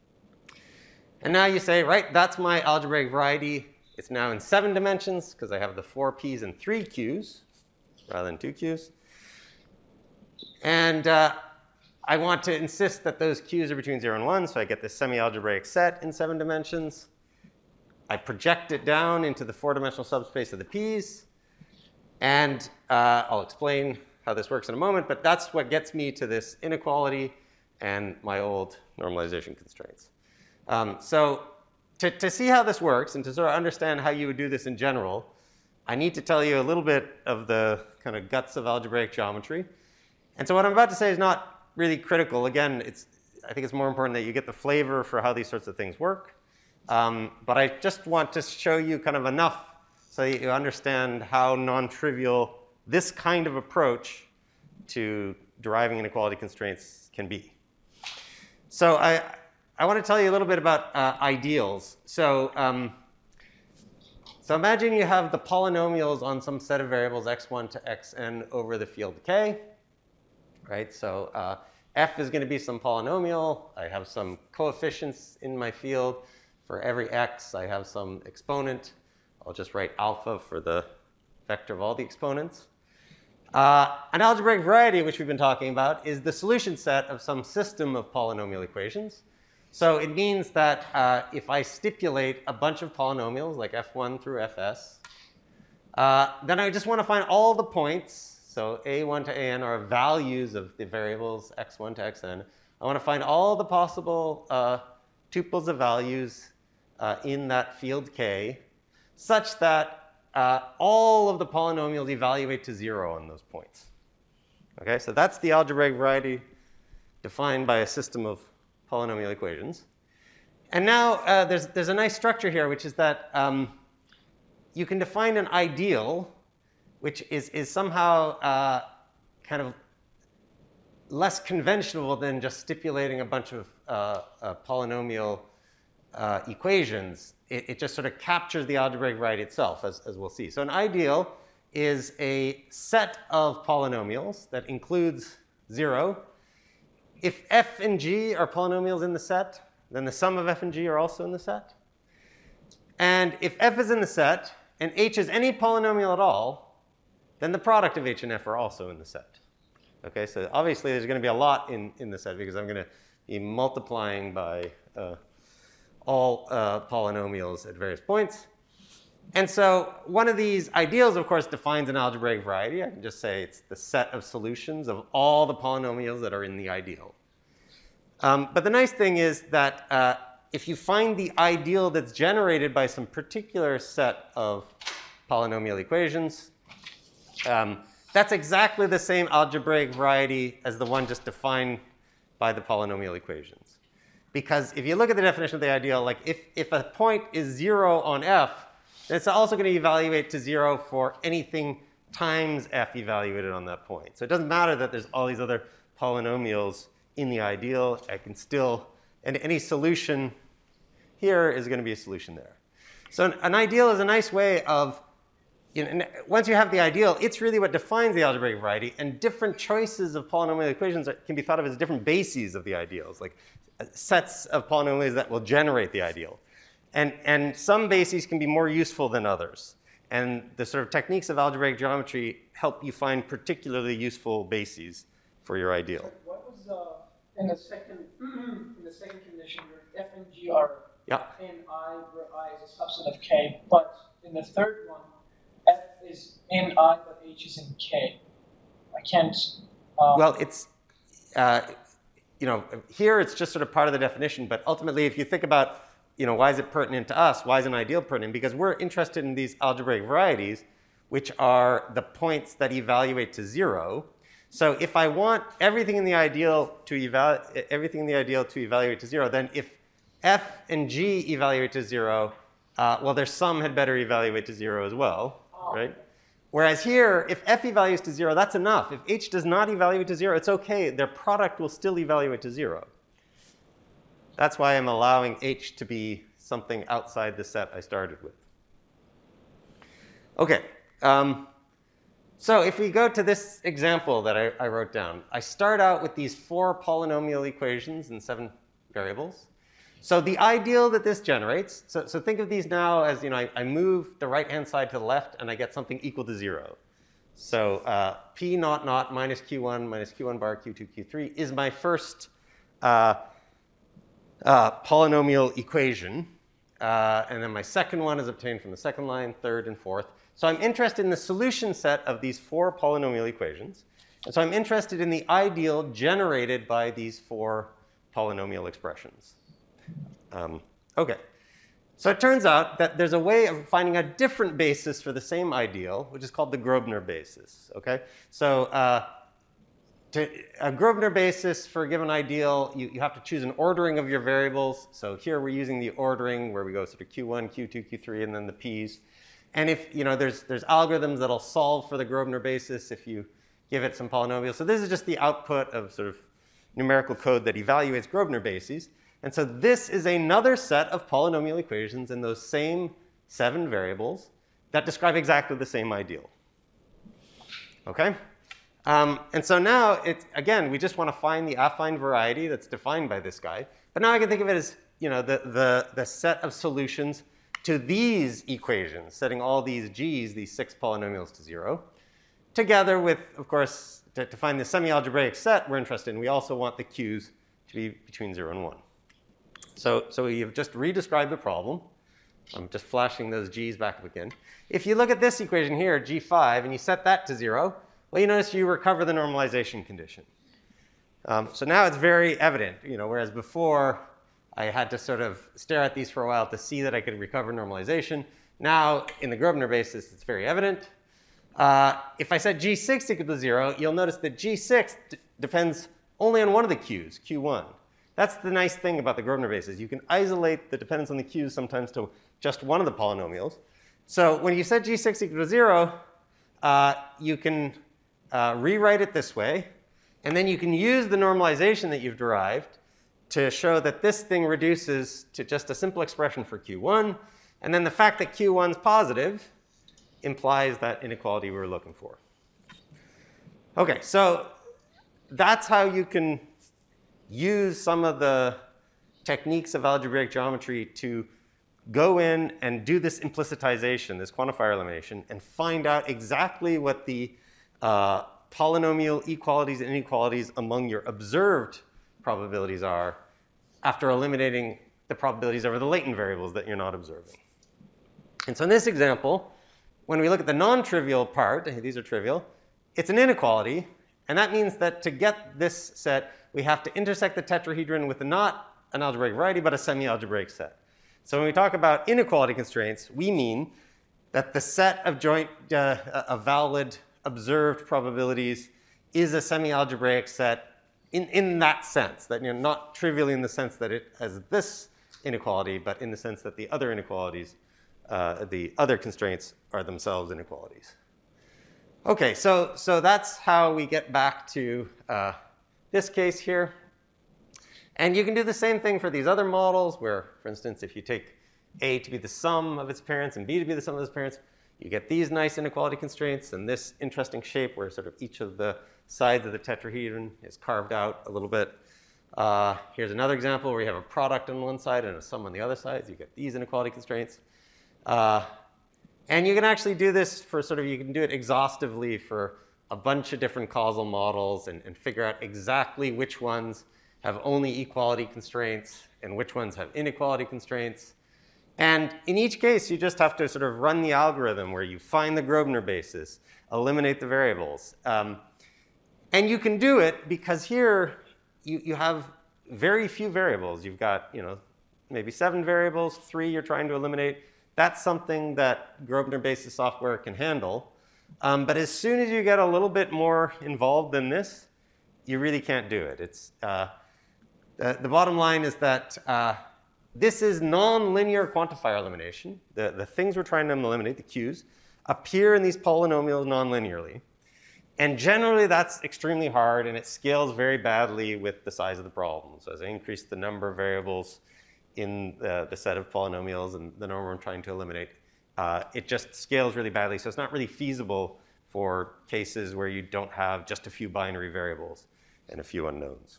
And now you say, right, that's my algebraic variety. It's now in seven dimensions, because I have the four p's and three q's rather than two q's. And uh, I want to insist that those q's are between zero and one, so I get this semi-algebraic set in seven dimensions. I project it down into the four-dimensional subspace of the p's. And uh, I'll explain how this works in a moment, but that's what gets me to this inequality and my old normalization constraints. Um, so to, to see how this works and to sort of understand how you would do this in general, I need to tell you a little bit of the kind of guts of algebraic geometry. And so what I'm about to say is not really critical. Again, it's, I think it's more important that you get the flavor for how these sorts of things work. Um, but I just want to show you kind of enough so that you understand how non-trivial this kind of approach to deriving inequality constraints can be. So I, I want to tell you a little bit about uh, ideals. So, um, so imagine you have the polynomials on some set of variables x one to xn over the field k. Right? So uh, f is going to be some polynomial. I have some coefficients in my field. For every x, I have some exponent. I'll just write alpha for the vector of all the exponents. Uh, an algebraic variety, which we've been talking about, is the solution set of some system of polynomial equations. So it means that uh, if I stipulate a bunch of polynomials, like f one through fs, uh, then I just want to find all the points. So a one to an are values of the variables x one to xn. I want to find all the possible uh, tuples of values uh, in that field k, such that uh, all of the polynomials evaluate to zero on those points. Okay, so that's the algebraic variety defined by a system of polynomial equations. And now uh, there's, there's a nice structure here, which is that um, you can define an ideal, which is, is somehow uh, kind of less conventional than just stipulating a bunch of uh, uh, polynomial uh, equations. It, it just sort of captures the algebraic variety itself, as, as we'll see. So an ideal is a set of polynomials that includes zero if f and g are polynomials in the set, then the sum of f and g are also in the set. And if f is in the set and h is any polynomial at all, then the product of h and f are also in the set. Okay, so obviously there's going to be a lot in, in the set because I'm going to be multiplying by uh, all uh, polynomials at various points. And so one of these ideals, of course, defines an algebraic variety. I can just say it's the set of solutions of all the polynomials that are in the ideal. Um, but the nice thing is that uh, if you find the ideal that's generated by some particular set of polynomial equations, um, that's exactly the same algebraic variety as the one just defined by the polynomial equations. Because if you look at the definition of the ideal, like if, if a point is zero on f, then it's also going to evaluate to zero for anything times f evaluated on that point. So it doesn't matter that there's all these other polynomials in the ideal. I can still, and any solution here is going to be a solution there. So an, an ideal is a nice way of, you know, once you have the ideal, it's really what defines the algebraic variety, and different choices of polynomial equations are, can be thought of as different bases of the ideals, like sets of polynomials that will generate the ideal. And, and some bases can be more useful than others. And the sort of techniques of algebraic geometry help you find particularly useful bases for your ideal. What was uh, in the second in the second condition where f and g are yeah. in I, where I is a subset of k, but in the third one, f is in I, but h is in k. I can't. Uh, well, it's uh, you know here it's just sort of part of the definition, but ultimately, if you think about you know, why is it pertinent to us? Why is an ideal pertinent? Because we're interested in these algebraic varieties, which are the points that evaluate to zero. So if I want everything in the ideal to evaluate everything in the ideal to evaluate to zero, then if f and g evaluate to zero, uh, well, their sum had better evaluate to zero as well, right? Whereas here, if f evaluates to zero, that's enough. If h does not evaluate to zero, it's OK. Their product will still evaluate to zero. That's why I'm allowing h to be something outside the set I started with. OK. Um, so if we go to this example that I, I wrote down, I start out with these four polynomial equations in seven variables. So the ideal that this generates, so, so think of these now as, you know, I, I move the right-hand side to the left, and I get something equal to zero. So uh, p naught naught minus q one minus q one bar q two q three is my first uh, Uh, polynomial equation. Uh, and then my second one is obtained from the second line, third, and fourth. So I'm interested in the solution set of these four polynomial equations. And so I'm interested in the ideal generated by these four polynomial expressions. Um, OK. So it turns out that there's a way of finding a different basis for the same ideal, which is called the Grobner basis. OK? So uh, To a Grobner basis for a given ideal, you, you have to choose an ordering of your variables. So here we're using the ordering where we go sort of q one, q two, q three, and then the p's. And if you know, there's there's algorithms that'll solve for the Grobner basis if you give it some polynomial. So this is just the output of sort of numerical code that evaluates Grobner bases. And so this is another set of polynomial equations in those same seven variables that describe exactly the same ideal. OK? Um, and so now, it's, again, we just want to find the affine variety that's defined by this guy. But now I can think of it as you know, the, the, the set of solutions to these equations, setting all these g's, these six polynomials, to zero, together with, of course, to, to find the semi-algebraic set we're interested in, we also want the q's to be between zero and one. So, so we've just re-described the problem. I'm just flashing those g's back up again. If you look at this equation here, g five, and you set that to zero, well, you notice you recover the normalization condition. Um, so now it's very evident, you know, whereas before I had to sort of stare at these for a while to see that I could recover normalization. Now, in the Grobner basis, it's very evident. Uh, if I set g six equal to zero, you'll notice that g six depends only on one of the q's, q one. That's the nice thing about the Grobner basis. You can isolate the dependence on the q's sometimes to just one of the polynomials. So when you set g six equal to zero, uh, you can uh, rewrite it this way. And then you can use the normalization that you've derived to show that this thing reduces to just a simple expression for q one. And then the fact that q one is positive implies that inequality we were looking for. OK, so that's how you can use some of the techniques of algebraic geometry to go in and do this implicitization, this quantifier elimination, and find out exactly what the uh, polynomial equalities and inequalities among your observed probabilities are after eliminating the probabilities over the latent variables that you're not observing. And so in this example, when we look at the non-trivial part, these are trivial, it's an inequality. And that means that to get this set, we have to intersect the tetrahedron with not an algebraic variety, but a semi-algebraic set. So when we talk about inequality constraints, we mean that the set of joint, uh, of valid observed probabilities is a semi-algebraic set in, in that sense, that, you know, not trivially in the sense that it has this inequality, but in the sense that the other inequalities, uh, the other constraints are themselves inequalities. Okay, so, so that's how we get back to uh, this case here. And you can do the same thing for these other models where, for instance, if you take A to be the sum of its parents and B to be the sum of its parents, you get these nice inequality constraints and this interesting shape where sort of each of the sides of the tetrahedron is carved out a little bit. Uh, here's another example where you have a product on one side and a sum on the other side. So you get these inequality constraints. Uh, and you can actually do this for sort of, you can do it exhaustively for a bunch of different causal models and, and figure out exactly which ones have only equality constraints and which ones have inequality constraints. And in each case, you just have to sort of run the algorithm where you find the Grosvenor basis, eliminate the variables. Um, and you can do it because here you, you have very few variables. You've got, you know, maybe seven variables, three you're trying to eliminate. That's something that Grosvenor basis software can handle. Um, but as soon as you get a little bit more involved than this, you really can't do it. It's, uh, the, the bottom line is that uh, this is non-linear quantifier elimination. The, the things we're trying to eliminate, the Q's, appear in these polynomials non-linearly. And generally, that's extremely hard, and it scales very badly with the size of the problem. So as I increase the number of variables in the, the set of polynomials and the number I'm trying to eliminate, uh, it just scales really badly. So it's not really feasible for cases where you don't have just a few binary variables and a few unknowns.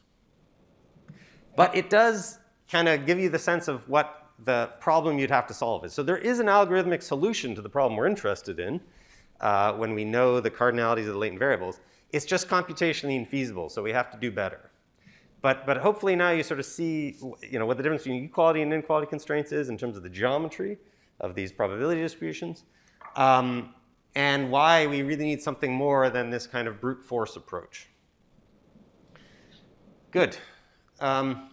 But it does kind of give you the sense of what the problem you'd have to solve is. So there is an algorithmic solution to the problem we're interested in uh, when we know the cardinalities of the latent variables. It's just computationally infeasible, so we have to do better. But, but hopefully now you sort of see, you know, what the difference between equality and inequality constraints is in terms of the geometry of these probability distributions, um, and why we really need something more than this kind of brute force approach. Good. Um,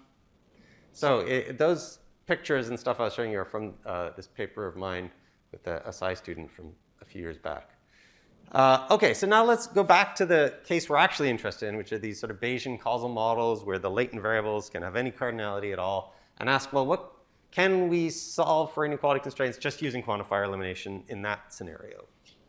so it, those pictures and stuff I was showing you are from uh, this paper of mine with a S I student from a few years back. Uh, OK, so now let's go back to the case we're actually interested in, which are these sort of Bayesian causal models where the latent variables can have any cardinality at all, and ask, well, what can we solve for inequality constraints just using quantifier elimination in that scenario?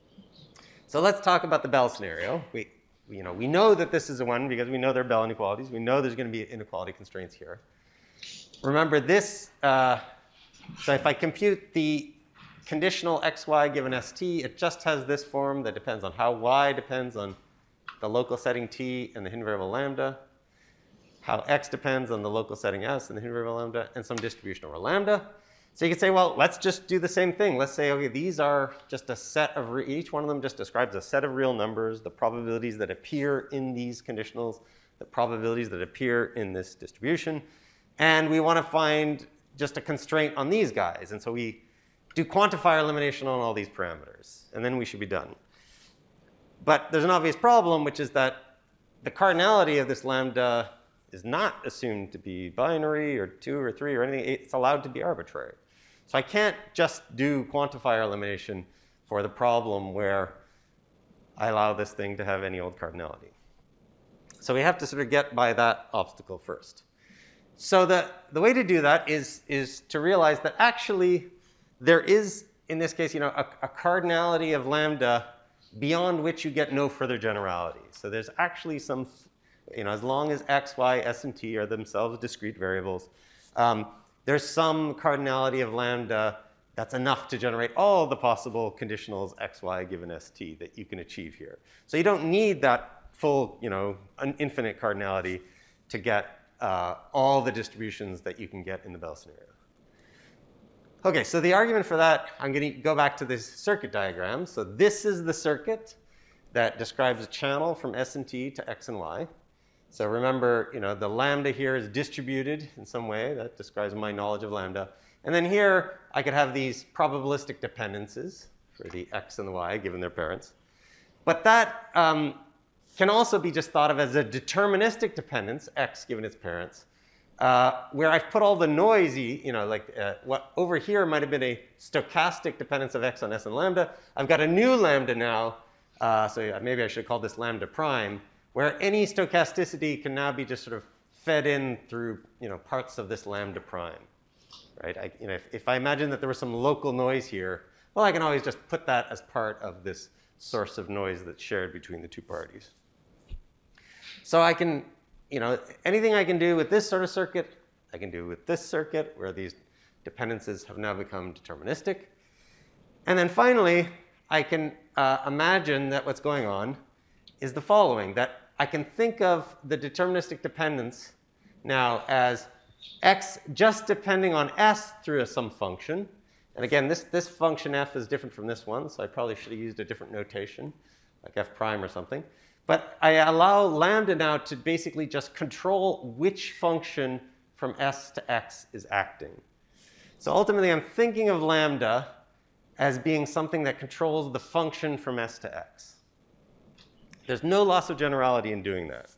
So let's talk about the Bell scenario. We, you know, we know that this is a one because we know there are Bell inequalities. We know there's going to be inequality constraints here. Remember this, uh, so if I compute the conditional xy given st, it just has this form that depends on how y depends on the local setting t and the hidden variable lambda, how x depends on the local setting s and the hidden variable lambda, and some distribution over lambda. So you could say, well, let's just do the same thing. Let's say, OK, these are just a set of, each one of them just describes a set of real numbers, the probabilities that appear in these conditionals, the probabilities that appear in this distribution. And we want to find just a constraint on these guys. And so we do quantifier elimination on all these parameters. And then we should be done. But there's an obvious problem, which is that the cardinality of this lambda is not assumed to be binary or two or three or anything. It's allowed to be arbitrary. So I can't just do quantifier elimination for the problem where I allow this thing to have any old cardinality. So we have to sort of get by that obstacle first. So the, the way to do that is, is to realize that actually there is, in this case, you know, a, a cardinality of lambda beyond which you get no further generality. So there's actually some, you know, as long as x, y, s, and t are themselves discrete variables, um, there's some cardinality of lambda that's enough to generate all the possible conditionals x, y given st that you can achieve here. So you don't need that full, you know, an infinite cardinality to get uh, all the distributions that you can get in the Bell scenario. Okay, so the argument for that, I'm going to go back to this circuit diagram. So this is the circuit that describes a channel from S and T to X and Y. So remember, you know, the lambda here is distributed in some way. That describes my knowledge of lambda. And then here, I could have these probabilistic dependencies for the X and the Y, given their parents. But that um, can also be just thought of as a deterministic dependence, X given its parents, uh, where I've put all the noisy, you know, like uh, what over here might have been a stochastic dependence of X on S and lambda. I've got a new lambda now, uh, so maybe I should call this lambda prime, where any stochasticity can now be just sort of fed in through, you know, parts of this lambda prime, right? I, you know, if, if I imagine that there was some local noise here, well, I can always just put that as part of this source of noise that's shared between the two parties. So I can, you know, anything I can do with this sort of circuit, I can do with this circuit, where these dependencies have now become deterministic. And then finally, I can uh, imagine that what's going on is the following, that I can think of the deterministic dependence now as X just depending on S through some function. And again, this, this function F is different from this one, so I probably should have used a different notation, like F prime or something. But I allow lambda now to basically just control which function from S to X is acting. So ultimately, I'm thinking of lambda as being something that controls the function from S to X. There's no loss of generality in doing that.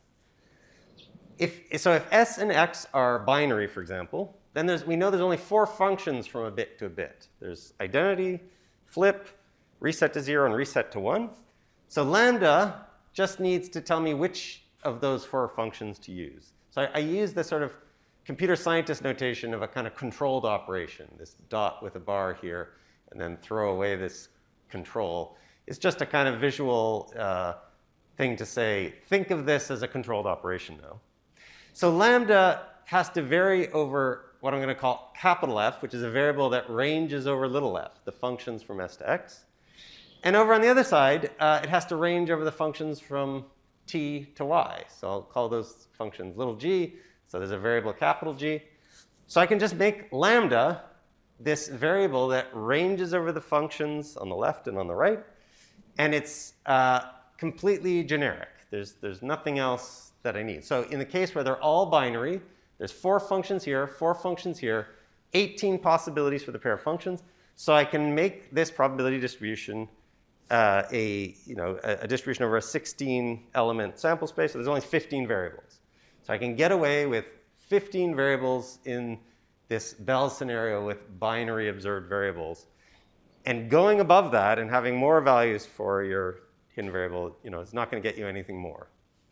If, so if S and X are binary, for example, then there's, we know there's only four functions from a bit to a bit. There's identity, flip, reset to zero, and reset to one. So lambda just needs to tell me which of those four functions to use. So I, I use this sort of computer scientist notation of a kind of controlled operation, this dot with a bar here, and then throw away this control. It's just a kind of visual uh, thing to say, think of this as a controlled operation now. So lambda has to vary over what I'm going to call capital F, which is a variable that ranges over little f, the functions from S to X. And over on the other side, uh, it has to range over the functions from t to y. So I'll call those functions little g. So there's a variable capital G. So I can just make lambda this variable that ranges over the functions on the left and on the right. And it's uh, completely generic. There's, there's nothing else that I need. So in the case where they're all binary, there's four functions here, four functions here, eighteen possibilities for the pair of functions. So I can make this probability distribution uh, a, you know, a, a distribution over a sixteen element sample space. So there's only fifteen variables. So I can get away with fifteen variables in this Bell scenario with binary observed variables. And going above that and having more values for your hidden variable, you know, it's not going to get you anything more.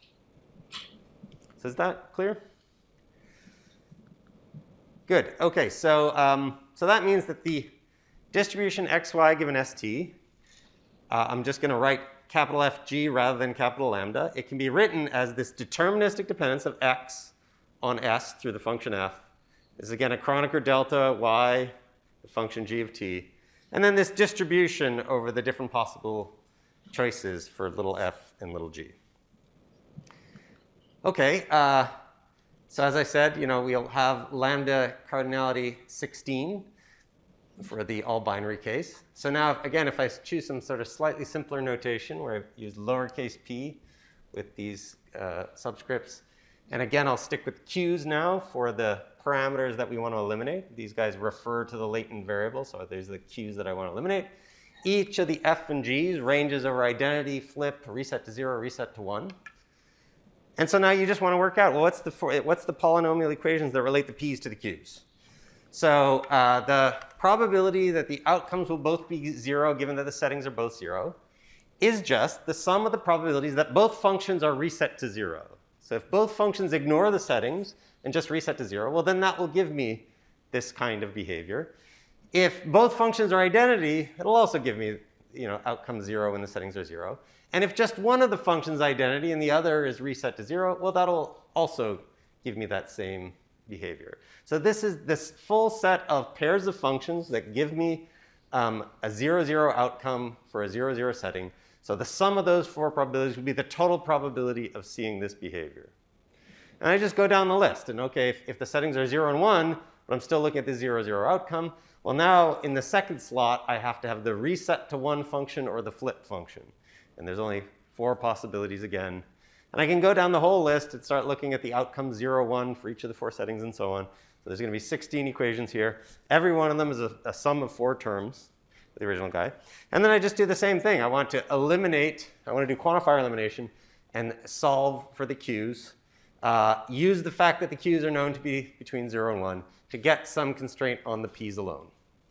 So is that clear? Good. OK, so, um, so that means that the distribution xy given st, uh, I'm just going to write capital F G rather than capital lambda. It can be written as this deterministic dependence of x on s through the function f. This is, again, a Kronecker delta y, the function g of t. And then this distribution over the different possible choices for little f and little g. OK. Uh, So as I said, you know, we'll have lambda cardinality sixteen for the all binary case. So now, again, if I choose some sort of slightly simpler notation where I've used lowercase p with these uh, subscripts, and again, I'll stick with q's now for the parameters that we want to eliminate. These guys refer to the latent variable, so these are the q's that I want to eliminate. Each of the f and g's ranges over identity, flip, reset to zero, reset to one. And so now you just want to work out, well, what's the, what's the polynomial equations that relate the p's to the q's? So uh, the probability that the outcomes will both be zero, given that the settings are both zero, is just the sum of the probabilities that both functions are reset to zero. So if both functions ignore the settings and just reset to zero, well, then that will give me this kind of behavior. If both functions are identity, it'll also give me, you know, outcome zero when the settings are zero. And if just one of the functions identity and the other is reset to zero, well, that'll also give me that same behavior. So this is this full set of pairs of functions that give me um, a zero, zero outcome for a zero, zero setting. So the sum of those four probabilities would be the total probability of seeing this behavior. And I just go down the list. And OK, if, if the settings are zero and one, but I'm still looking at the zero, zero outcome, well, now in the second slot, I have to have the reset to one function or the flip function. And there's only four possibilities again. And I can go down the whole list and start looking at the outcome zero, one for each of the four settings and so on. So there's going to be sixteen equations here. Every one of them is a, a sum of four terms, the original guy. And then I just do the same thing. I want to eliminate, I want to do quantifier elimination and solve for the q's. Uh, use the fact that the q's are known to be between zero and one to get some constraint on the p's alone.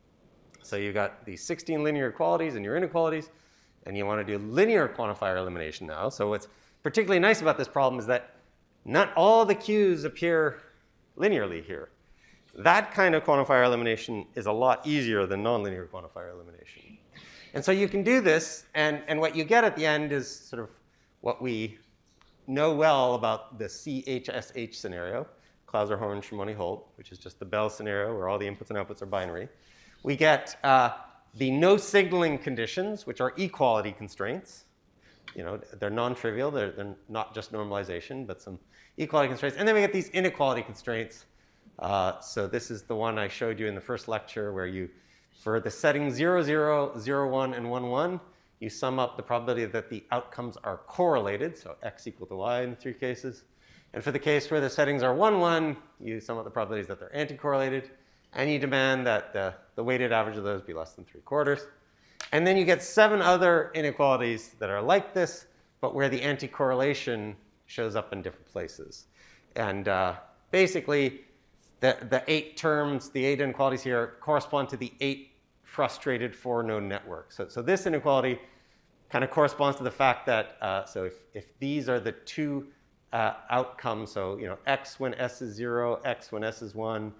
So you've got these sixteen linear equalities and your inequalities, and you want to do linear quantifier elimination now. So what's particularly nice about this problem is that not all the q's appear linearly here. That kind of quantifier elimination is a lot easier than nonlinear quantifier elimination. And so you can do this, and, and what you get at the end is sort of what we know well about the C H S H scenario, Clauser-Horn-Shimoni-Holt, which is just the Bell scenario where all the inputs and outputs are binary. We get uh, the no signaling conditions, which are equality constraints. You know, they're non-trivial. They're, they're not just normalization, but some equality constraints. And then we get these inequality constraints. Uh, so this is the one I showed you in the first lecture where you, for the setting zero, zero, zero, one, and one, one, you sum up the probability that the outcomes are correlated, so x equal to y in the three cases. And for the case where the settings are one, one, you sum up the probabilities that they're anti-correlated. And you demand that the, the weighted average of those be less than three quarters. And then you get seven other inequalities that are like this, but where the anti-correlation shows up in different places. And uh, basically, the, the eight terms, the eight inequalities here, correspond to the eight frustrated four-node networks. So, so this inequality kind of corresponds to the fact that, uh, so if, if these are the two uh, outcomes, so you know, x when s is zero, x when s is one,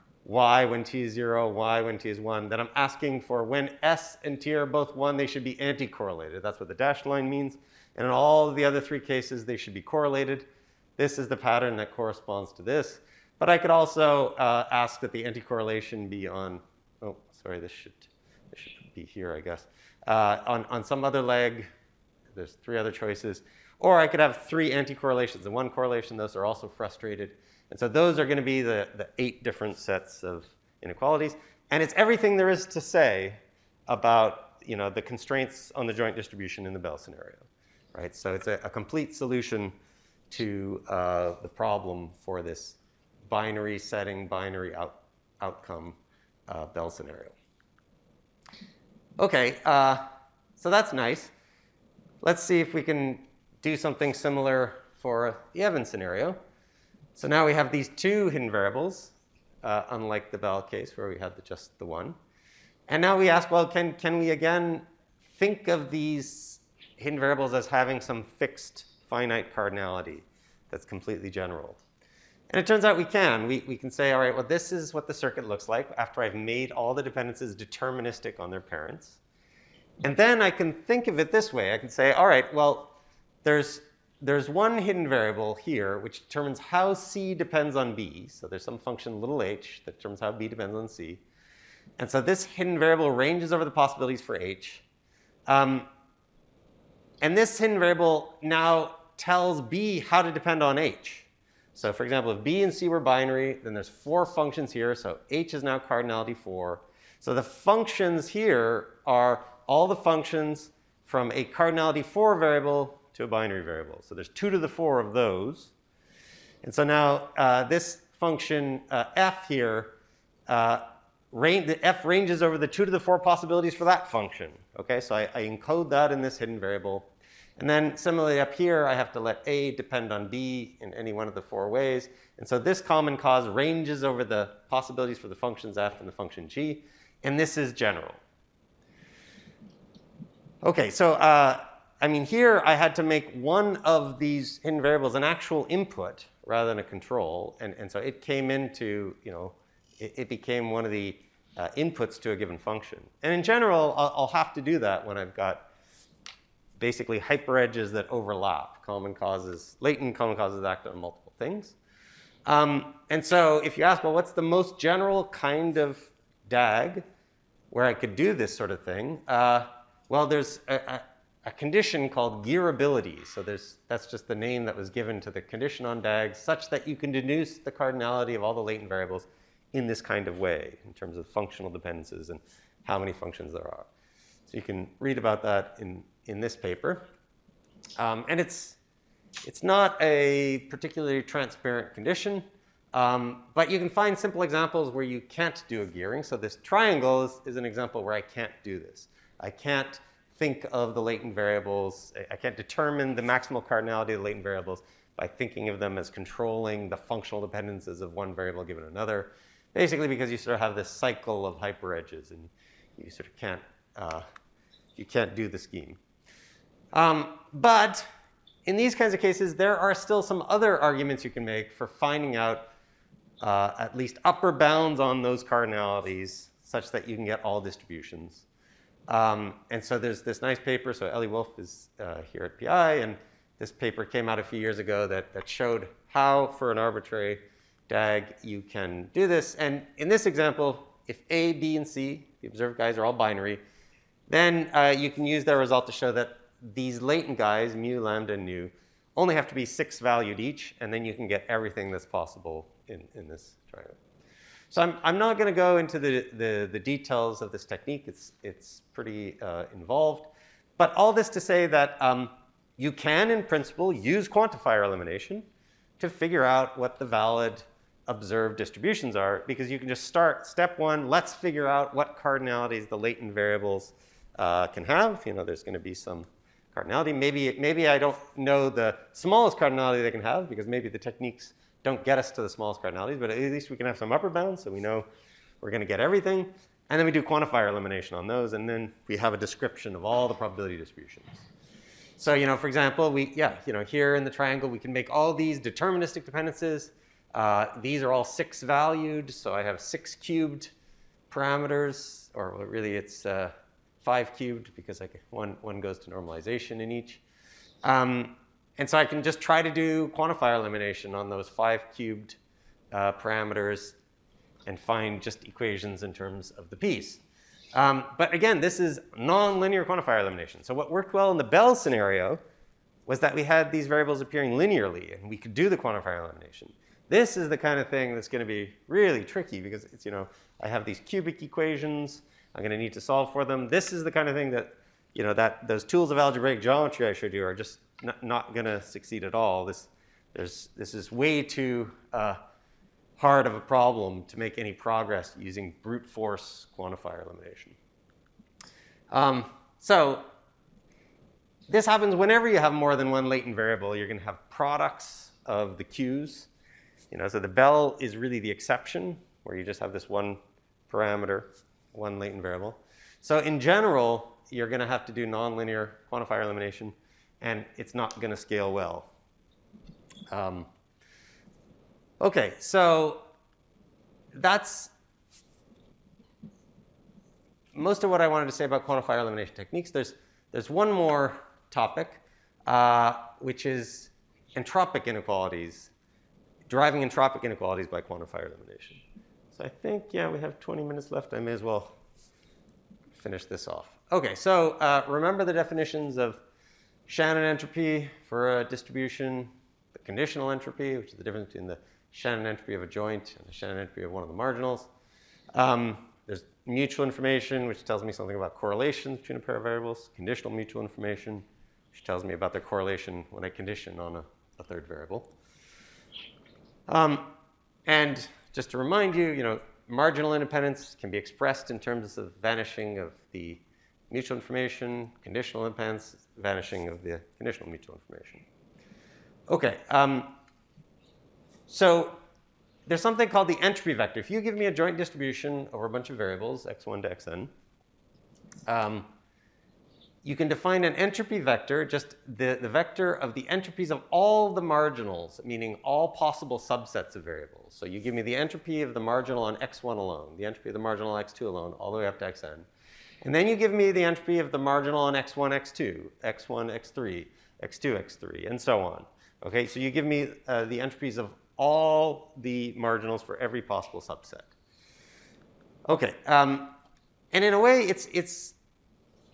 y when t is zero, y when t is one, then I'm asking for when s and t are both one, they should be anti-correlated. That's what the dashed line means. And in all of the other three cases, they should be correlated. This is the pattern that corresponds to this. But I could also uh, ask that the anti-correlation be on, oh, sorry, this should, this should be here, I guess, uh, on, on some other leg. There's three other choices. Or I could have three anti-correlations. In one correlation, those are also frustrated. And so those are going to be the, the eight different sets of inequalities. And it's everything there is to say about you know, the constraints on the joint distribution in the Bell scenario. Right? So it's a, a complete solution to uh, the problem for this binary setting, binary out, outcome uh, Bell scenario. OK, uh, so that's nice. Let's see if we can do something similar for the Evans scenario. So now we have these two hidden variables, uh, unlike the Bell case where we had the, just the one. And now we ask, well, can, can we again think of these hidden variables as having some fixed finite cardinality that's completely general? And it turns out we can. We, we can say, all right, well, this is what the circuit looks like after I've made all the dependencies deterministic on their parents. And then I can think of it this way. I can say, all right, well, there's, there's one hidden variable here which determines how C depends on B. So there's some function little h that determines how B depends on C. And so this hidden variable ranges over the possibilities for h. Um, and this hidden variable now tells B how to depend on h. So for example, if B and C were binary, then there's four functions here. So h is now cardinality four. So the functions here are all the functions from a cardinality four variable to a binary variable. So there's two to the four of those. And so now uh, this function uh, f here, uh, range, the f ranges over the two to the four possibilities for that function. Okay, so I, I encode that in this hidden variable. And then similarly up here, I have to let A depend on B in any one of the four ways. And so this common cause ranges over the possibilities for the functions f and the function g. And this is general. OK, so uh, I mean, here I had to make one of these hidden variables an actual input rather than a control. And, and so it came into, you know, it, it became one of the uh, inputs to a given function. And in general, I'll, I'll have to do that when I've got basically hyperedges that overlap. Common causes, latent common causes act on multiple things. Um, and so if you ask, well, what's the most general kind of D A G where I could do this sort of thing? Uh, well, there's a, a, a condition called gearability. So there's, that's just the name that was given to the condition on D A G, such that you can deduce the cardinality of all the latent variables in this kind of way, in terms of functional dependencies and how many functions there are. So you can read about that in, in this paper. Um, and it's, it's not a particularly transparent condition, um, but you can find simple examples where you can't do a gearing. So this triangle is, is an example where I can't do this. I can't think of the latent variables. I can't determine the maximal cardinality of the latent variables by thinking of them as controlling the functional dependencies of one variable given another, basically because you sort of have this cycle of hyperedges, and you sort of can't, uh, you can't do the scheme. Um, but in these kinds of cases, there are still some other arguments you can make for finding out uh, at least upper bounds on those cardinalities such that you can get all distributions. Um, and so there's this nice paper. So Ellie Wolf is uh, here at P I, and this paper came out a few years ago that, that showed how, for an arbitrary D A G, you can do this. And in this example, if A, B, and C, the observed guys, are all binary, then uh, you can use their result to show that these latent guys, mu, lambda, and nu, only have to be six valued each, and then you can get everything that's possible in, in this triangle. So I'm, I'm not going to go into the, the, the details of this technique. It's, it's pretty uh, involved. But all this to say that um, you can, in principle, use quantifier elimination to figure out what the valid observed distributions are, because you can just start step one, let's figure out what cardinalities the latent variables uh, can have. You know, there's going to be some cardinality. Maybe, maybe I don't know the smallest cardinality they can have, because maybe the techniques don't get us to the smallest cardinalities, but at least we can have some upper bounds, so we know we're going to get everything. And then we do quantifier elimination on those, and then we have a description of all the probability distributions. So, you know, for example, we, yeah, you know, here in the triangle, we can make all these deterministic dependencies. Uh, these are all six valued, so I have six cubed parameters, or really it's uh, five cubed, because I can, one, one goes to normalization in each. Um, And so I can just try to do quantifier elimination on those five cubed uh, parameters and find just equations in terms of the piece. Um, but again, this is nonlinear quantifier elimination. So what worked well in the Bell scenario was that we had these variables appearing linearly, and we could do the quantifier elimination. This is the kind of thing that's going to be really tricky, because it's, you know, I have these cubic equations. I'm going to need to solve for them. This is the kind of thing that, you know, that those tools of algebraic geometry I showed you are just not, not going to succeed at all. This, there's, this is way too uh, hard of a problem to make any progress using brute force quantifier elimination. Um, so this happens whenever you have more than one latent variable. You're going to have products of the Q's. You know, so the Bell is really the exception, where you just have this one parameter, one latent variable. So in general, you're going to have to do nonlinear quantifier elimination, and it's not going to scale well. Um, OK, so that's most of what I wanted to say about quantifier elimination techniques. There's, there's one more topic, uh, which is entropic inequalities, deriving entropic inequalities by quantifier elimination. So I think, yeah, we have twenty minutes left. I may as well finish this off. OK, so uh, remember the definitions of Shannon entropy for a distribution, the conditional entropy, which is the difference between the Shannon entropy of a joint and the Shannon entropy of one of the marginals. Um, there's mutual information, which tells me something about correlations between a pair of variables. Conditional mutual information, which tells me about their correlation when I condition on a, a third variable. Um, and just to remind you, you know, marginal independence can be expressed in terms of vanishing of the mutual information, conditional independence, vanishing of the conditional mutual information. OK, um, so there's something called the entropy vector. If you give me a joint distribution over a bunch of variables, x one to xn, um, you can define an entropy vector, just the, the vector of the entropies of all the marginals, meaning all possible subsets of variables. So you give me the entropy of the marginal on x one alone, the entropy of the marginal on x two alone, all the way up to xn. And then you give me the entropy of the marginal on x one, x two, x one, x three, x two, x three, and so on. OK, so you give me uh, the entropies of all the marginals for every possible subset. OK, um, and in a way, it's, it's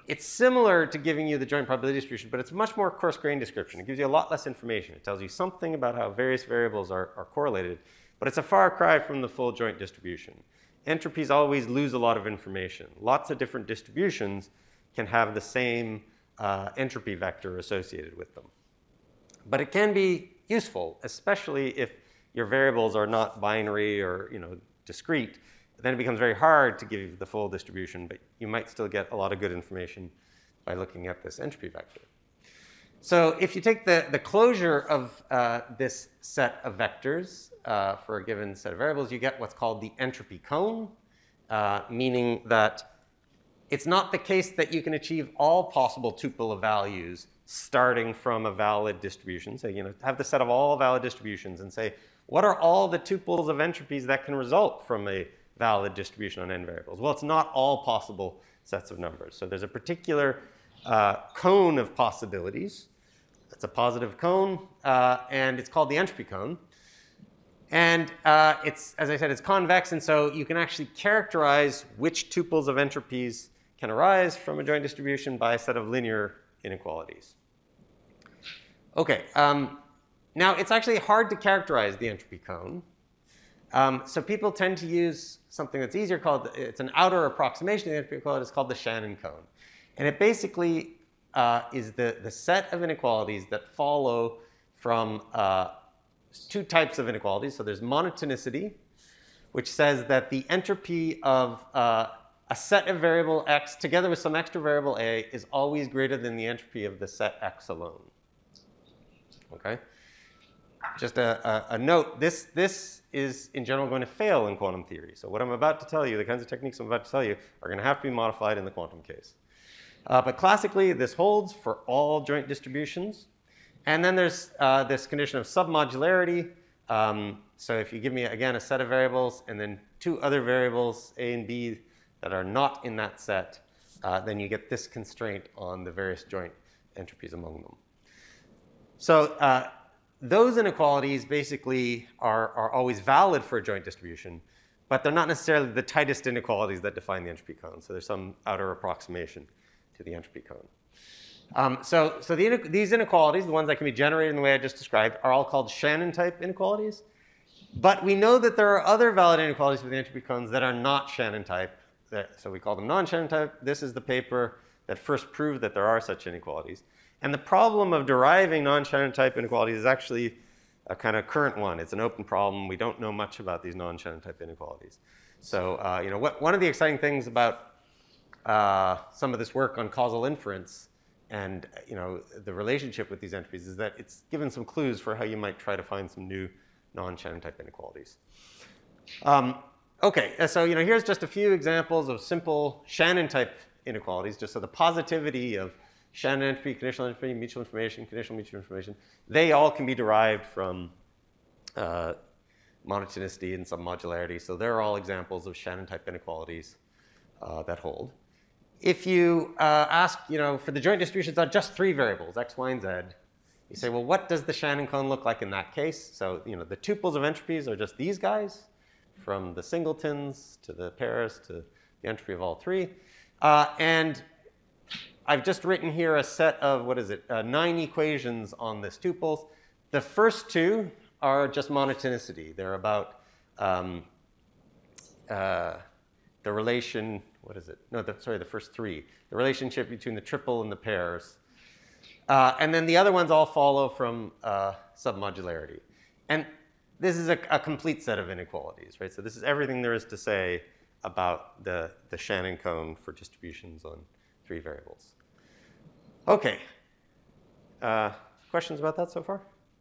it's similar to giving you the joint probability distribution, but it's a much more coarse-grained description. It gives you a lot less information. It tells you something about how various variables are, are correlated, but it's a far cry from the full joint distribution. Entropies always lose a lot of information. Lots of different distributions can have the same uh, entropy vector associated with them. But it can be useful, especially if your variables are not binary or, you know, discrete. Then it becomes very hard to give you the full distribution, but you might still get a lot of good information by looking at this entropy vector. So if you take the, the closure of uh, this set of vectors uh, for a given set of variables, you get what's called the entropy cone, uh, meaning that it's not the case that you can achieve all possible tuple of values starting from a valid distribution. So, you know, have the set of all valid distributions and say, what are all the tuples of entropies that can result from a valid distribution on n variables? Well, it's not all possible sets of numbers. So there's a particular uh, cone of possibilities. It's a positive cone, uh, and it's called the entropy cone. And uh, it's, as I said, it's convex, and so you can actually characterize which tuples of entropies can arise from a joint distribution by a set of linear inequalities. Okay, um, now it's actually hard to characterize the entropy cone. Um, so people tend to use something that's easier called, it's an outer approximation of the entropy cone, it's called the Shannon cone. And it basically uh, is the, the set of inequalities that follow from uh, two types of inequalities. So there's monotonicity, which says that the entropy of uh, a set of variable x together with some extra variable a is always greater than the entropy of the set x alone. Okay? Just a, a, a note, this, this is in general going to fail in quantum theory. So what I'm about to tell you, the kinds of techniques I'm about to tell you, are going to have to be modified in the quantum case. Uh, but classically, this holds for all joint distributions. And then there's uh, this condition of submodularity. Um, so if you give me, again, a set of variables and then two other variables, a and b, that are not in that set, uh, then you get this constraint on the various joint entropies among them. So uh, those inequalities basically are, are always valid for a joint distribution, but they're not necessarily the tightest inequalities that define the entropy cone. So there's some outer approximation to the entropy cone. Um, so so the, these inequalities, the ones that can be generated in the way I just described, are all called Shannon-type inequalities. But we know that there are other valid inequalities with the entropy cones that are not Shannon-type. So we call them non-Shannon-type. This is the paper that first proved that there are such inequalities. And the problem of deriving non-Shannon-type inequalities is actually a kind of current one. It's an open problem. We don't know much about these non-Shannon-type inequalities. So uh, you know, what, one of the exciting things about uh, some of this work on causal inference and you know, the relationship with these entropies is that it's given some clues for how you might try to find some new non-Shannon-type inequalities. Um, OK, so you know, here's just a few examples of simple Shannon-type inequalities, just so the positivity of Shannon entropy, conditional entropy, mutual information, conditional mutual information, they all can be derived from uh, monotonicity and submodularity. So they're all examples of Shannon-type inequalities uh, that hold. If you uh, ask, you know, for the joint distributions on just three variables, x, y, and z, you say, well, what does the Shannon cone look like in that case? So you know, the tuples of entropies are just these guys, from the singletons to the pairs to the entropy of all three. Uh, and I've just written here a set of, what is it, uh, nine equations on this tuples. The first two are just monotonicity. They're about um, uh, the relation, what is it? No, the, sorry, the first three. The relationship between the triple and the pairs. Uh, and then the other ones all follow from uh, submodularity. And this is a, a complete set of inequalities, right? So this is everything there is to say about the, the Shannon cone for distributions on three variables. OK. Uh, questions about that so far?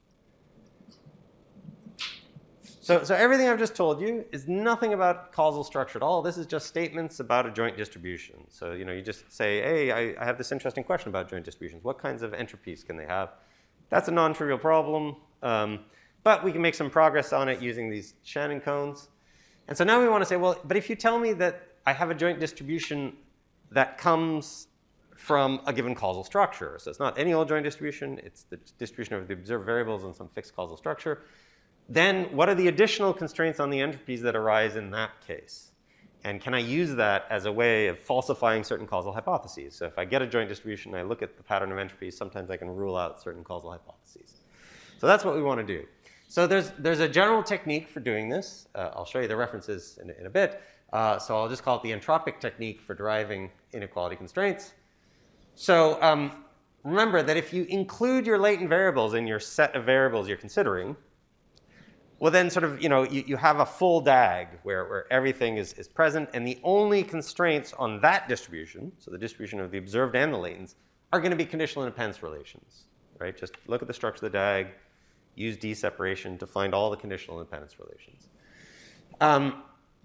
So, so everything I've just told you is nothing about causal structure at all. This is just statements about a joint distribution. So you know, you just say, hey, I, I have this interesting question about joint distributions. What kinds of entropies can they have? That's a non-trivial problem. Um, but we can make some progress on it using these Shannon cones. And so now we want to say, well, but if you tell me that I have a joint distribution that comes from a given causal structure, so it's not any old joint distribution, it's the distribution of the observed variables in some fixed causal structure, then what are the additional constraints on the entropies that arise in that case? And can I use that as a way of falsifying certain causal hypotheses? So if I get a joint distribution and I look at the pattern of entropy, sometimes I can rule out certain causal hypotheses. So that's what we want to do. So there's, there's a general technique for doing this. Uh, I'll show you the references in, in a bit. Uh, so I'll just call it the entropic technique for deriving inequality constraints. So um, remember that if you include your latent variables in your set of variables you're considering, well, then sort of, you know, you, you have a full D A G where, where everything is, is present, and the only constraints on that distribution, so the distribution of the observed and the latents, are going to be conditional independence relations, right? Just look at the structure of the D A G, use D separation to find all the conditional independence relations. Um,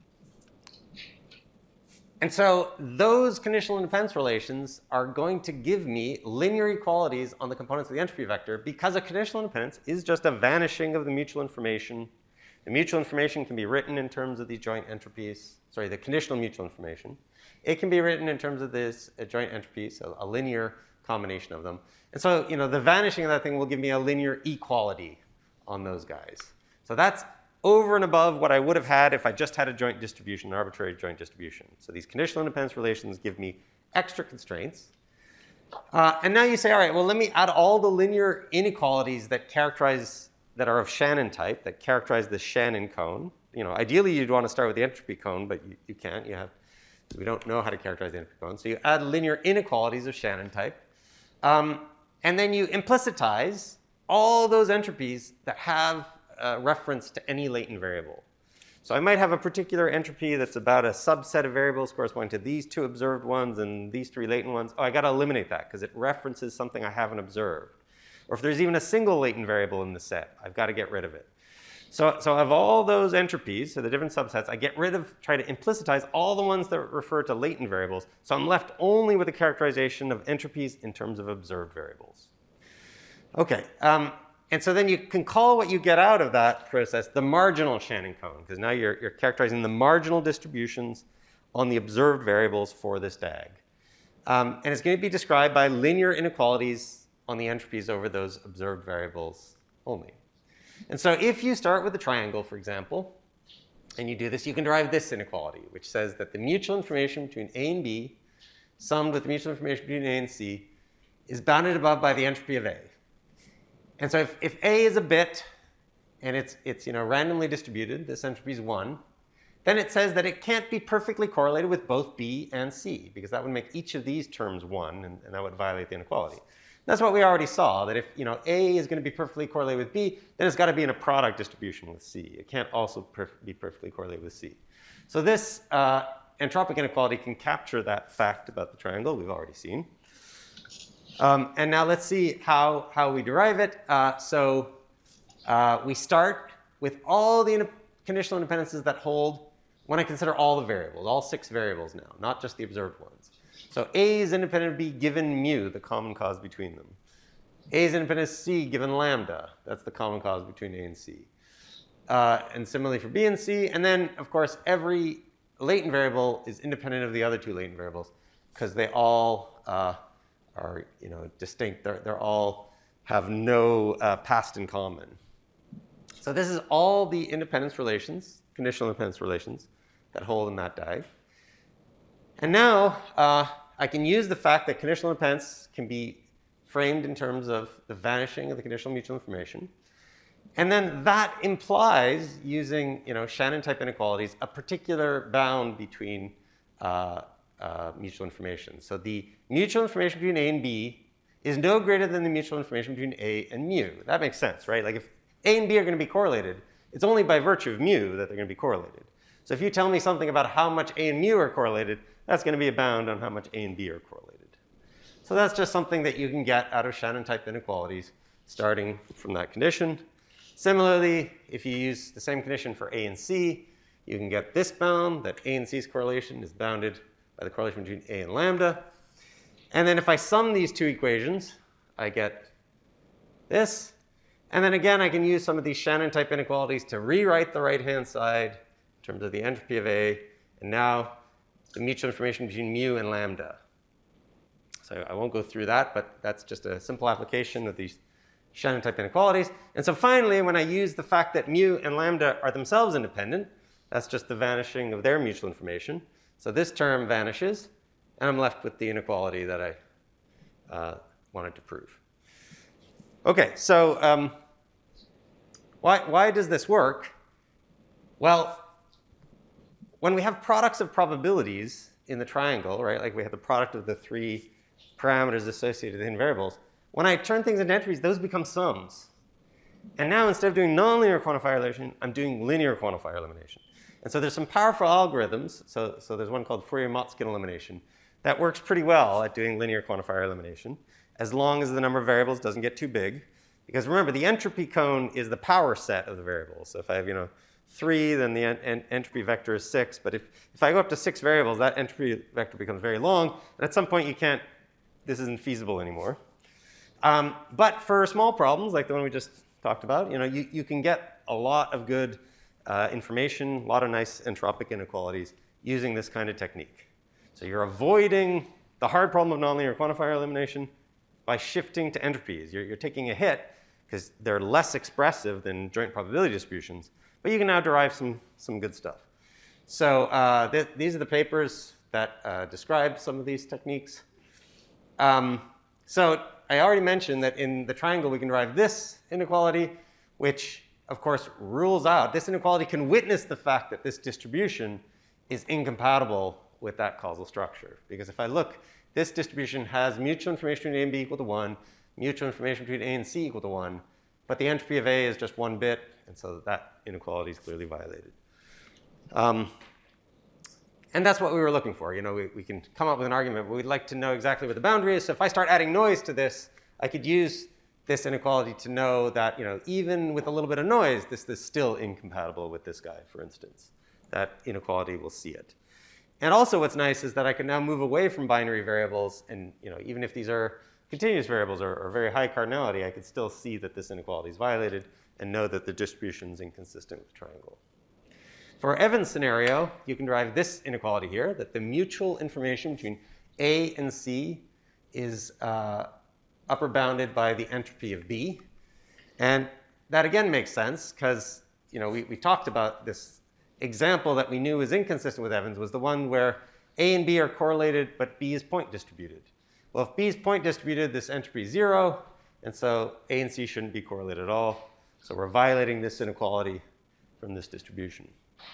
and so those conditional independence relations are going to give me linear equalities on the components of the entropy vector because a conditional independence is just a vanishing of the mutual information. The mutual information can be written in terms of these joint entropies. Sorry, the conditional mutual information. It can be written in terms of this uh, joint entropies, so a linear combination of them. And so, you know, the vanishing of that thing will give me a linear equality on those guys. So that's over and above what I would have had if I just had a joint distribution, an arbitrary joint distribution. So these conditional independence relations give me extra constraints. Uh, and now you say, all right, well, let me add all the linear inequalities that characterize, that are of Shannon type, that characterize the Shannon cone. You know, ideally, you'd want to start with the entropy cone, but you, you can't. You have, we don't know how to characterize the entropy cone. So you add linear inequalities of Shannon type. Um, and then you implicitize all those entropies that have Uh, reference to any latent variable. So I might have a particular entropy that's about a subset of variables corresponding to these two observed ones and these three latent ones. Oh, I got to eliminate that because it references something I haven't observed. Or if there's even a single latent variable in the set, I've got to get rid of it. So, so of all those entropies, so the different subsets, I get rid of, try to implicitize all the ones that refer to latent variables. So I'm left only with a characterization of entropies in terms of observed variables. Okay. Um, And so then you can call what you get out of that process the marginal Shannon cone, because now you're, you're characterizing the marginal distributions on the observed variables for this D A G. Um, and it's going to be described by linear inequalities on the entropies over those observed variables only. And so if you start with a triangle, for example, and you do this, you can derive this inequality, which says that the mutual information between A and B summed with the mutual information between A and C is bounded above by the entropy of A. And so if, if A is a bit, and it's, it's you know, randomly distributed, this entropy is one, then it says that it can't be perfectly correlated with both B and C, because that would make each of these terms one, and, and that would violate the inequality. That's what we already saw, that if you know, A is going to be perfectly correlated with B, then it's got to be in a product distribution with C. It can't also perf be perfectly correlated with C. So this uh, entropic inequality can capture that fact about the triangle we've already seen. Um, and now let's see how, how we derive it. Uh, so uh, we start with all the in conditional independences that hold when I consider all the variables, all six variables now, not just the observed ones. So A is independent of B given mu, the common cause between them. A is independent of C given lambda. That's the common cause between A and C. Uh, and similarly for B and C. And then, of course, every latent variable is independent of the other two latent variables because they all uh, are, you know, distinct. They're, they're all have no uh, past in common. So this is all the independence relations, conditional independence relations that hold in that D A G. And now uh, I can use the fact that conditional independence can be framed in terms of the vanishing of the conditional mutual information. And then that implies using, you know, Shannon type inequalities, a particular bound between uh, Uh, mutual information. So the mutual information between A and B is no greater than the mutual information between A and mu. That makes sense, right? Like if A and B are going to be correlated, it's only by virtue of mu that they're going to be correlated. So if you tell me something about how much A and mu are correlated, that's going to be a bound on how much A and B are correlated. So that's just something that you can get out of Shannon type inequalities starting from that condition. Similarly, if you use the same condition for A and C, you can get this bound that A and C's correlation is bounded by the correlation between A and lambda. And then if I sum these two equations, I get this. And then again, I can use some of these Shannon type inequalities to rewrite the right-hand side in terms of the entropy of A, and now the mutual information between mu and lambda. So I won't go through that, but that's just a simple application of these Shannon type inequalities. And so finally, when I use the fact that mu and lambda are themselves independent, That's just the vanishing of their mutual information. So this term vanishes, and I'm left with the inequality that I uh, wanted to prove. OK, so um, why, why does this work? Well, when we have products of probabilities in the triangle, right, like we have the product of the three parameters associated with hidden variables, when I turn things into entropys, those become sums. And now instead of doing nonlinear quantifier elimination, I'm doing linear quantifier elimination. And so there's some powerful algorithms. So, so there's one called Fourier-Motzkin elimination that works pretty well at doing linear quantifier elimination, as long as the number of variables doesn't get too big. Because remember, the entropy cone is the power set of the variables. So if I have, you know, three, then the en en entropy vector is six. But if, if I go up to six variables, that entropy vector becomes very long. And at some point, you can't, this isn't feasible anymore. Um, but for small problems, like the one we just talked about, you know, you, you can get a lot of good uh, information, a lot of nice entropic inequalities using this kind of technique. So you're avoiding the hard problem of nonlinear quantifier elimination by shifting to entropies. You're, you're taking a hit because they're less expressive than joint probability distributions, but you can now derive some, some good stuff. So uh, th these are the papers that uh, describe some of these techniques. Um, so I already mentioned that in the triangle we can derive this inequality, which of course rules out, this inequality can witness the fact that this distribution is incompatible with that causal structure. Because if I look, this distribution has mutual information between A and B equal to one, mutual information between A and C equal to one, but the entropy of A is just one bit, and so that inequality is clearly violated. Um, And that's what we were looking for. You know, we, we can come up with an argument, but we'd like to know exactly what the boundary is. So if I start adding noise to this, I could use this inequality to know that, you know, even with a little bit of noise, this, this is still incompatible with this guy, for instance. That inequality will see it. And also what's nice is that I can now move away from binary variables. And, you know, even if these are continuous variables or, or very high cardinality, I could still see that this inequality is violated and know that the distribution is inconsistent with the triangle. For our Evans scenario, you can derive this inequality here, that the mutual information between A and C is uh, upper bounded by the entropy of B. And that again makes sense because, you know, we, we talked about this example that we knew was inconsistent with Evans was the one where A and B are correlated, but B is point distributed. Well, if B is point distributed, this entropy is zero, and so A and C shouldn't be correlated at all. So we're violating this inequality from this distribution.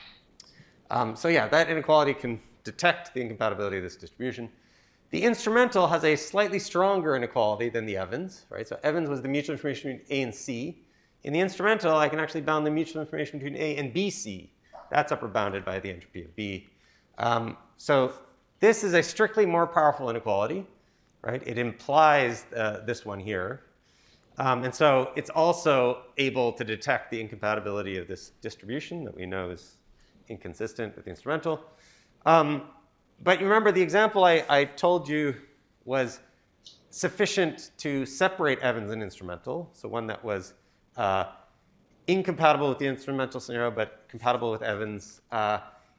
Um, so yeah, that inequality can detect the incompatibility of this distribution. The instrumental has a slightly stronger inequality than the Evans, right? So Evans was the mutual information between A and C. In the instrumental, I can actually bound the mutual information between A and B C. That's upper bounded by the entropy of B. Um, so this is a strictly more powerful inequality, right? It implies uh, this one here. Um, and so it's also able to detect the incompatibility of this distribution that we know is inconsistent with the instrumental. Um, but you remember the example I, I told you was sufficient to separate Evans and instrumental. So one that was uh, incompatible with the instrumental scenario, but compatible with Evans. Uh,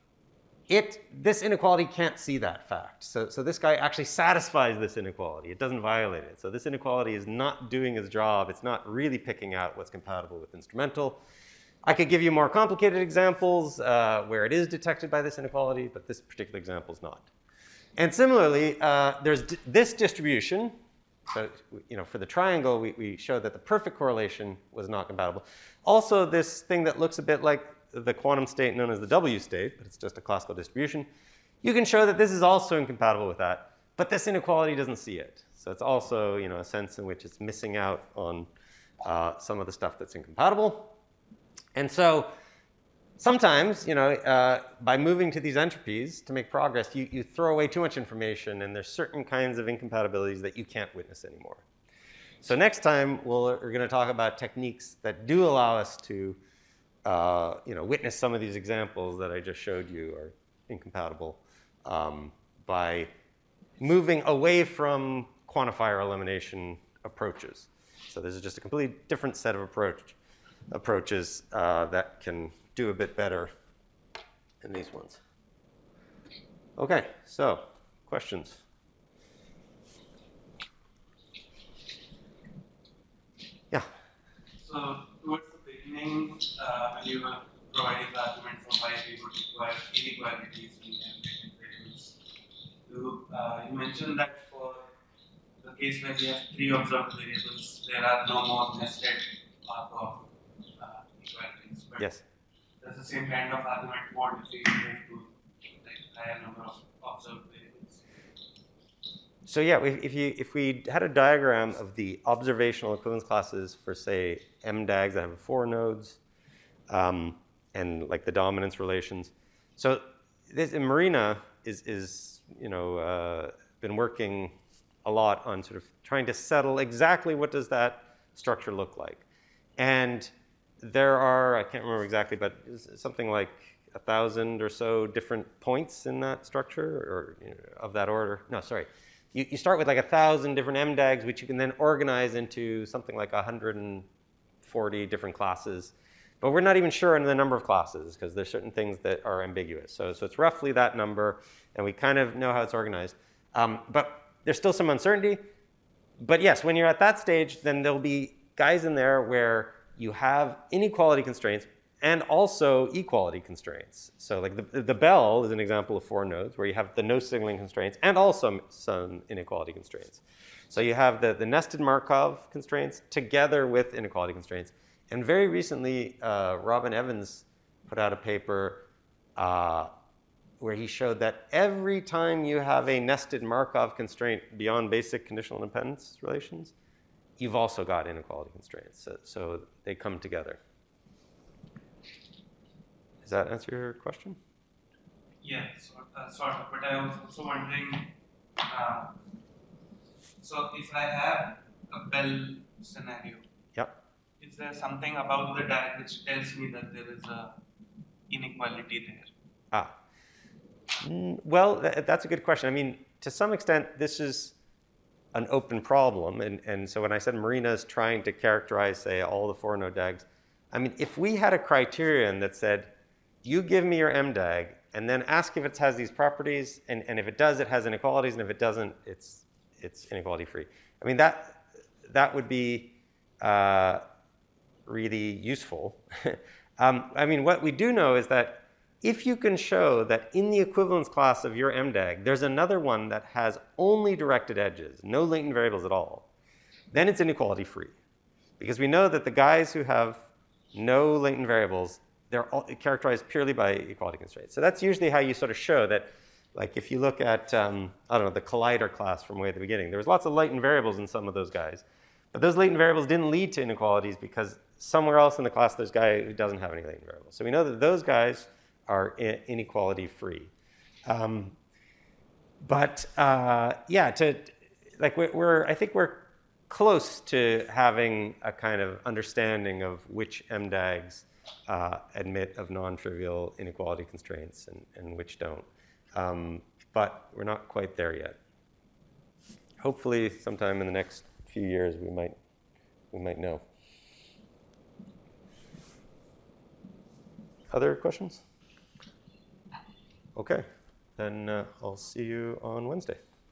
it, this inequality can't see that fact. So, so this guy actually satisfies this inequality. It doesn't violate it. So this inequality is not doing its job. It's not really picking out what's compatible with instrumental. I could give you more complicated examples uh, where it is detected by this inequality, but this particular example is not. And similarly, uh, there's this distribution. So, you know, for the triangle, we, we showed that the perfect correlation was not compatible. Also, this thing that looks a bit like the quantum state known as the W state, but it's just a classical distribution, you can show that this is also incompatible with that, but this inequality doesn't see it. So it's also, you know, a sense in which it's missing out on uh, some of the stuff that's incompatible. And so sometimes, you know, uh, by moving to these entropies to make progress, you, you throw away too much information, and there's certain kinds of incompatibilities that you can't witness anymore. So next time, we'll, we're going to talk about techniques that do allow us to, uh, you know, witness some of these examples that I just showed you are incompatible um, by moving away from quantifier elimination approaches. So this is just a completely different set of approach. approaches uh, that can do a bit better than these ones. Okay, so questions? Yeah. So towards the beginning, uh, when you were providing the argument for why we would require inequalities in their latent variables. You, uh, you mentioned that for the case where we have three observed variables, there are no more nested Markov uh, equalities. But Yes. does the same kind of argument hold if we move to like higher number of observed variables? So yeah, if, if you if we had a diagram of the observational equivalence classes for say M DAGs that have four nodes, um, and like the dominance relations. So this in Marina is is you know uh, been working a lot on sort of trying to settle exactly what does that structure look like, and there are, I can't remember exactly, but something like a thousand or so different points in that structure, or you know, of that order. No, sorry. You, you start with like a thousand different M DAGs, which you can then organize into something like one hundred forty different classes. But we're not even sure on the number of classes, because there's certain things that are ambiguous. So, so it's roughly that number, and we kind of know how it's organized. Um, but there's still some uncertainty. But yes, when you're at that stage, then there'll be guys in there where you have inequality constraints and also equality constraints. So like the, the bell is an example of four nodes where you have the no signaling constraints and also some inequality constraints. So you have the, the nested Markov constraints together with inequality constraints. And very recently, uh, Robin Evans put out a paper uh, where he showed that every time you have a nested Markov constraint beyond basic conditional independence relations, you've also got inequality constraints. So, so they come together. Does that answer your question? Yeah, sort, uh, sort of. But I was also wondering, uh, so if I have a bell scenario, Yep. is there something about the D A G which tells me that there is a inequality there? Ah. Mm, well, th that's a good question. I mean, to some extent, this is an open problem. And, and so when I said Marina is trying to characterize, say, all the four node D A Gs, I mean, if we had a criterion that said, you give me your M DAG, and then ask if it has these properties, and, and if it does, it has inequalities, and if it doesn't, it's, it's inequality free. I mean, that, that would be uh, really useful. um, I mean, what we do know is that if you can show that in the equivalence class of your M DAG, there's another one that has only directed edges, no latent variables at all, then it's inequality free. Because we know that the guys who have no latent variables, they're all characterized purely by equality constraints. So that's usually how you sort of show that, like if you look at, um, I don't know, the collider class from way at the beginning, there was lots of latent variables in some of those guys. But those latent variables didn't lead to inequalities because somewhere else in the class there's a guy who doesn't have any latent variables. So we know that those guys are inequality free. Um, but uh, yeah, to, like we're, we're, I think we're close to having a kind of understanding of which M DAGs uh, admit of non-trivial inequality constraints and, and which don't. Um, but we're not quite there yet. Hopefully sometime in the next few years we might, we might know. Other questions? Okay, then uh, I'll see you on Wednesday.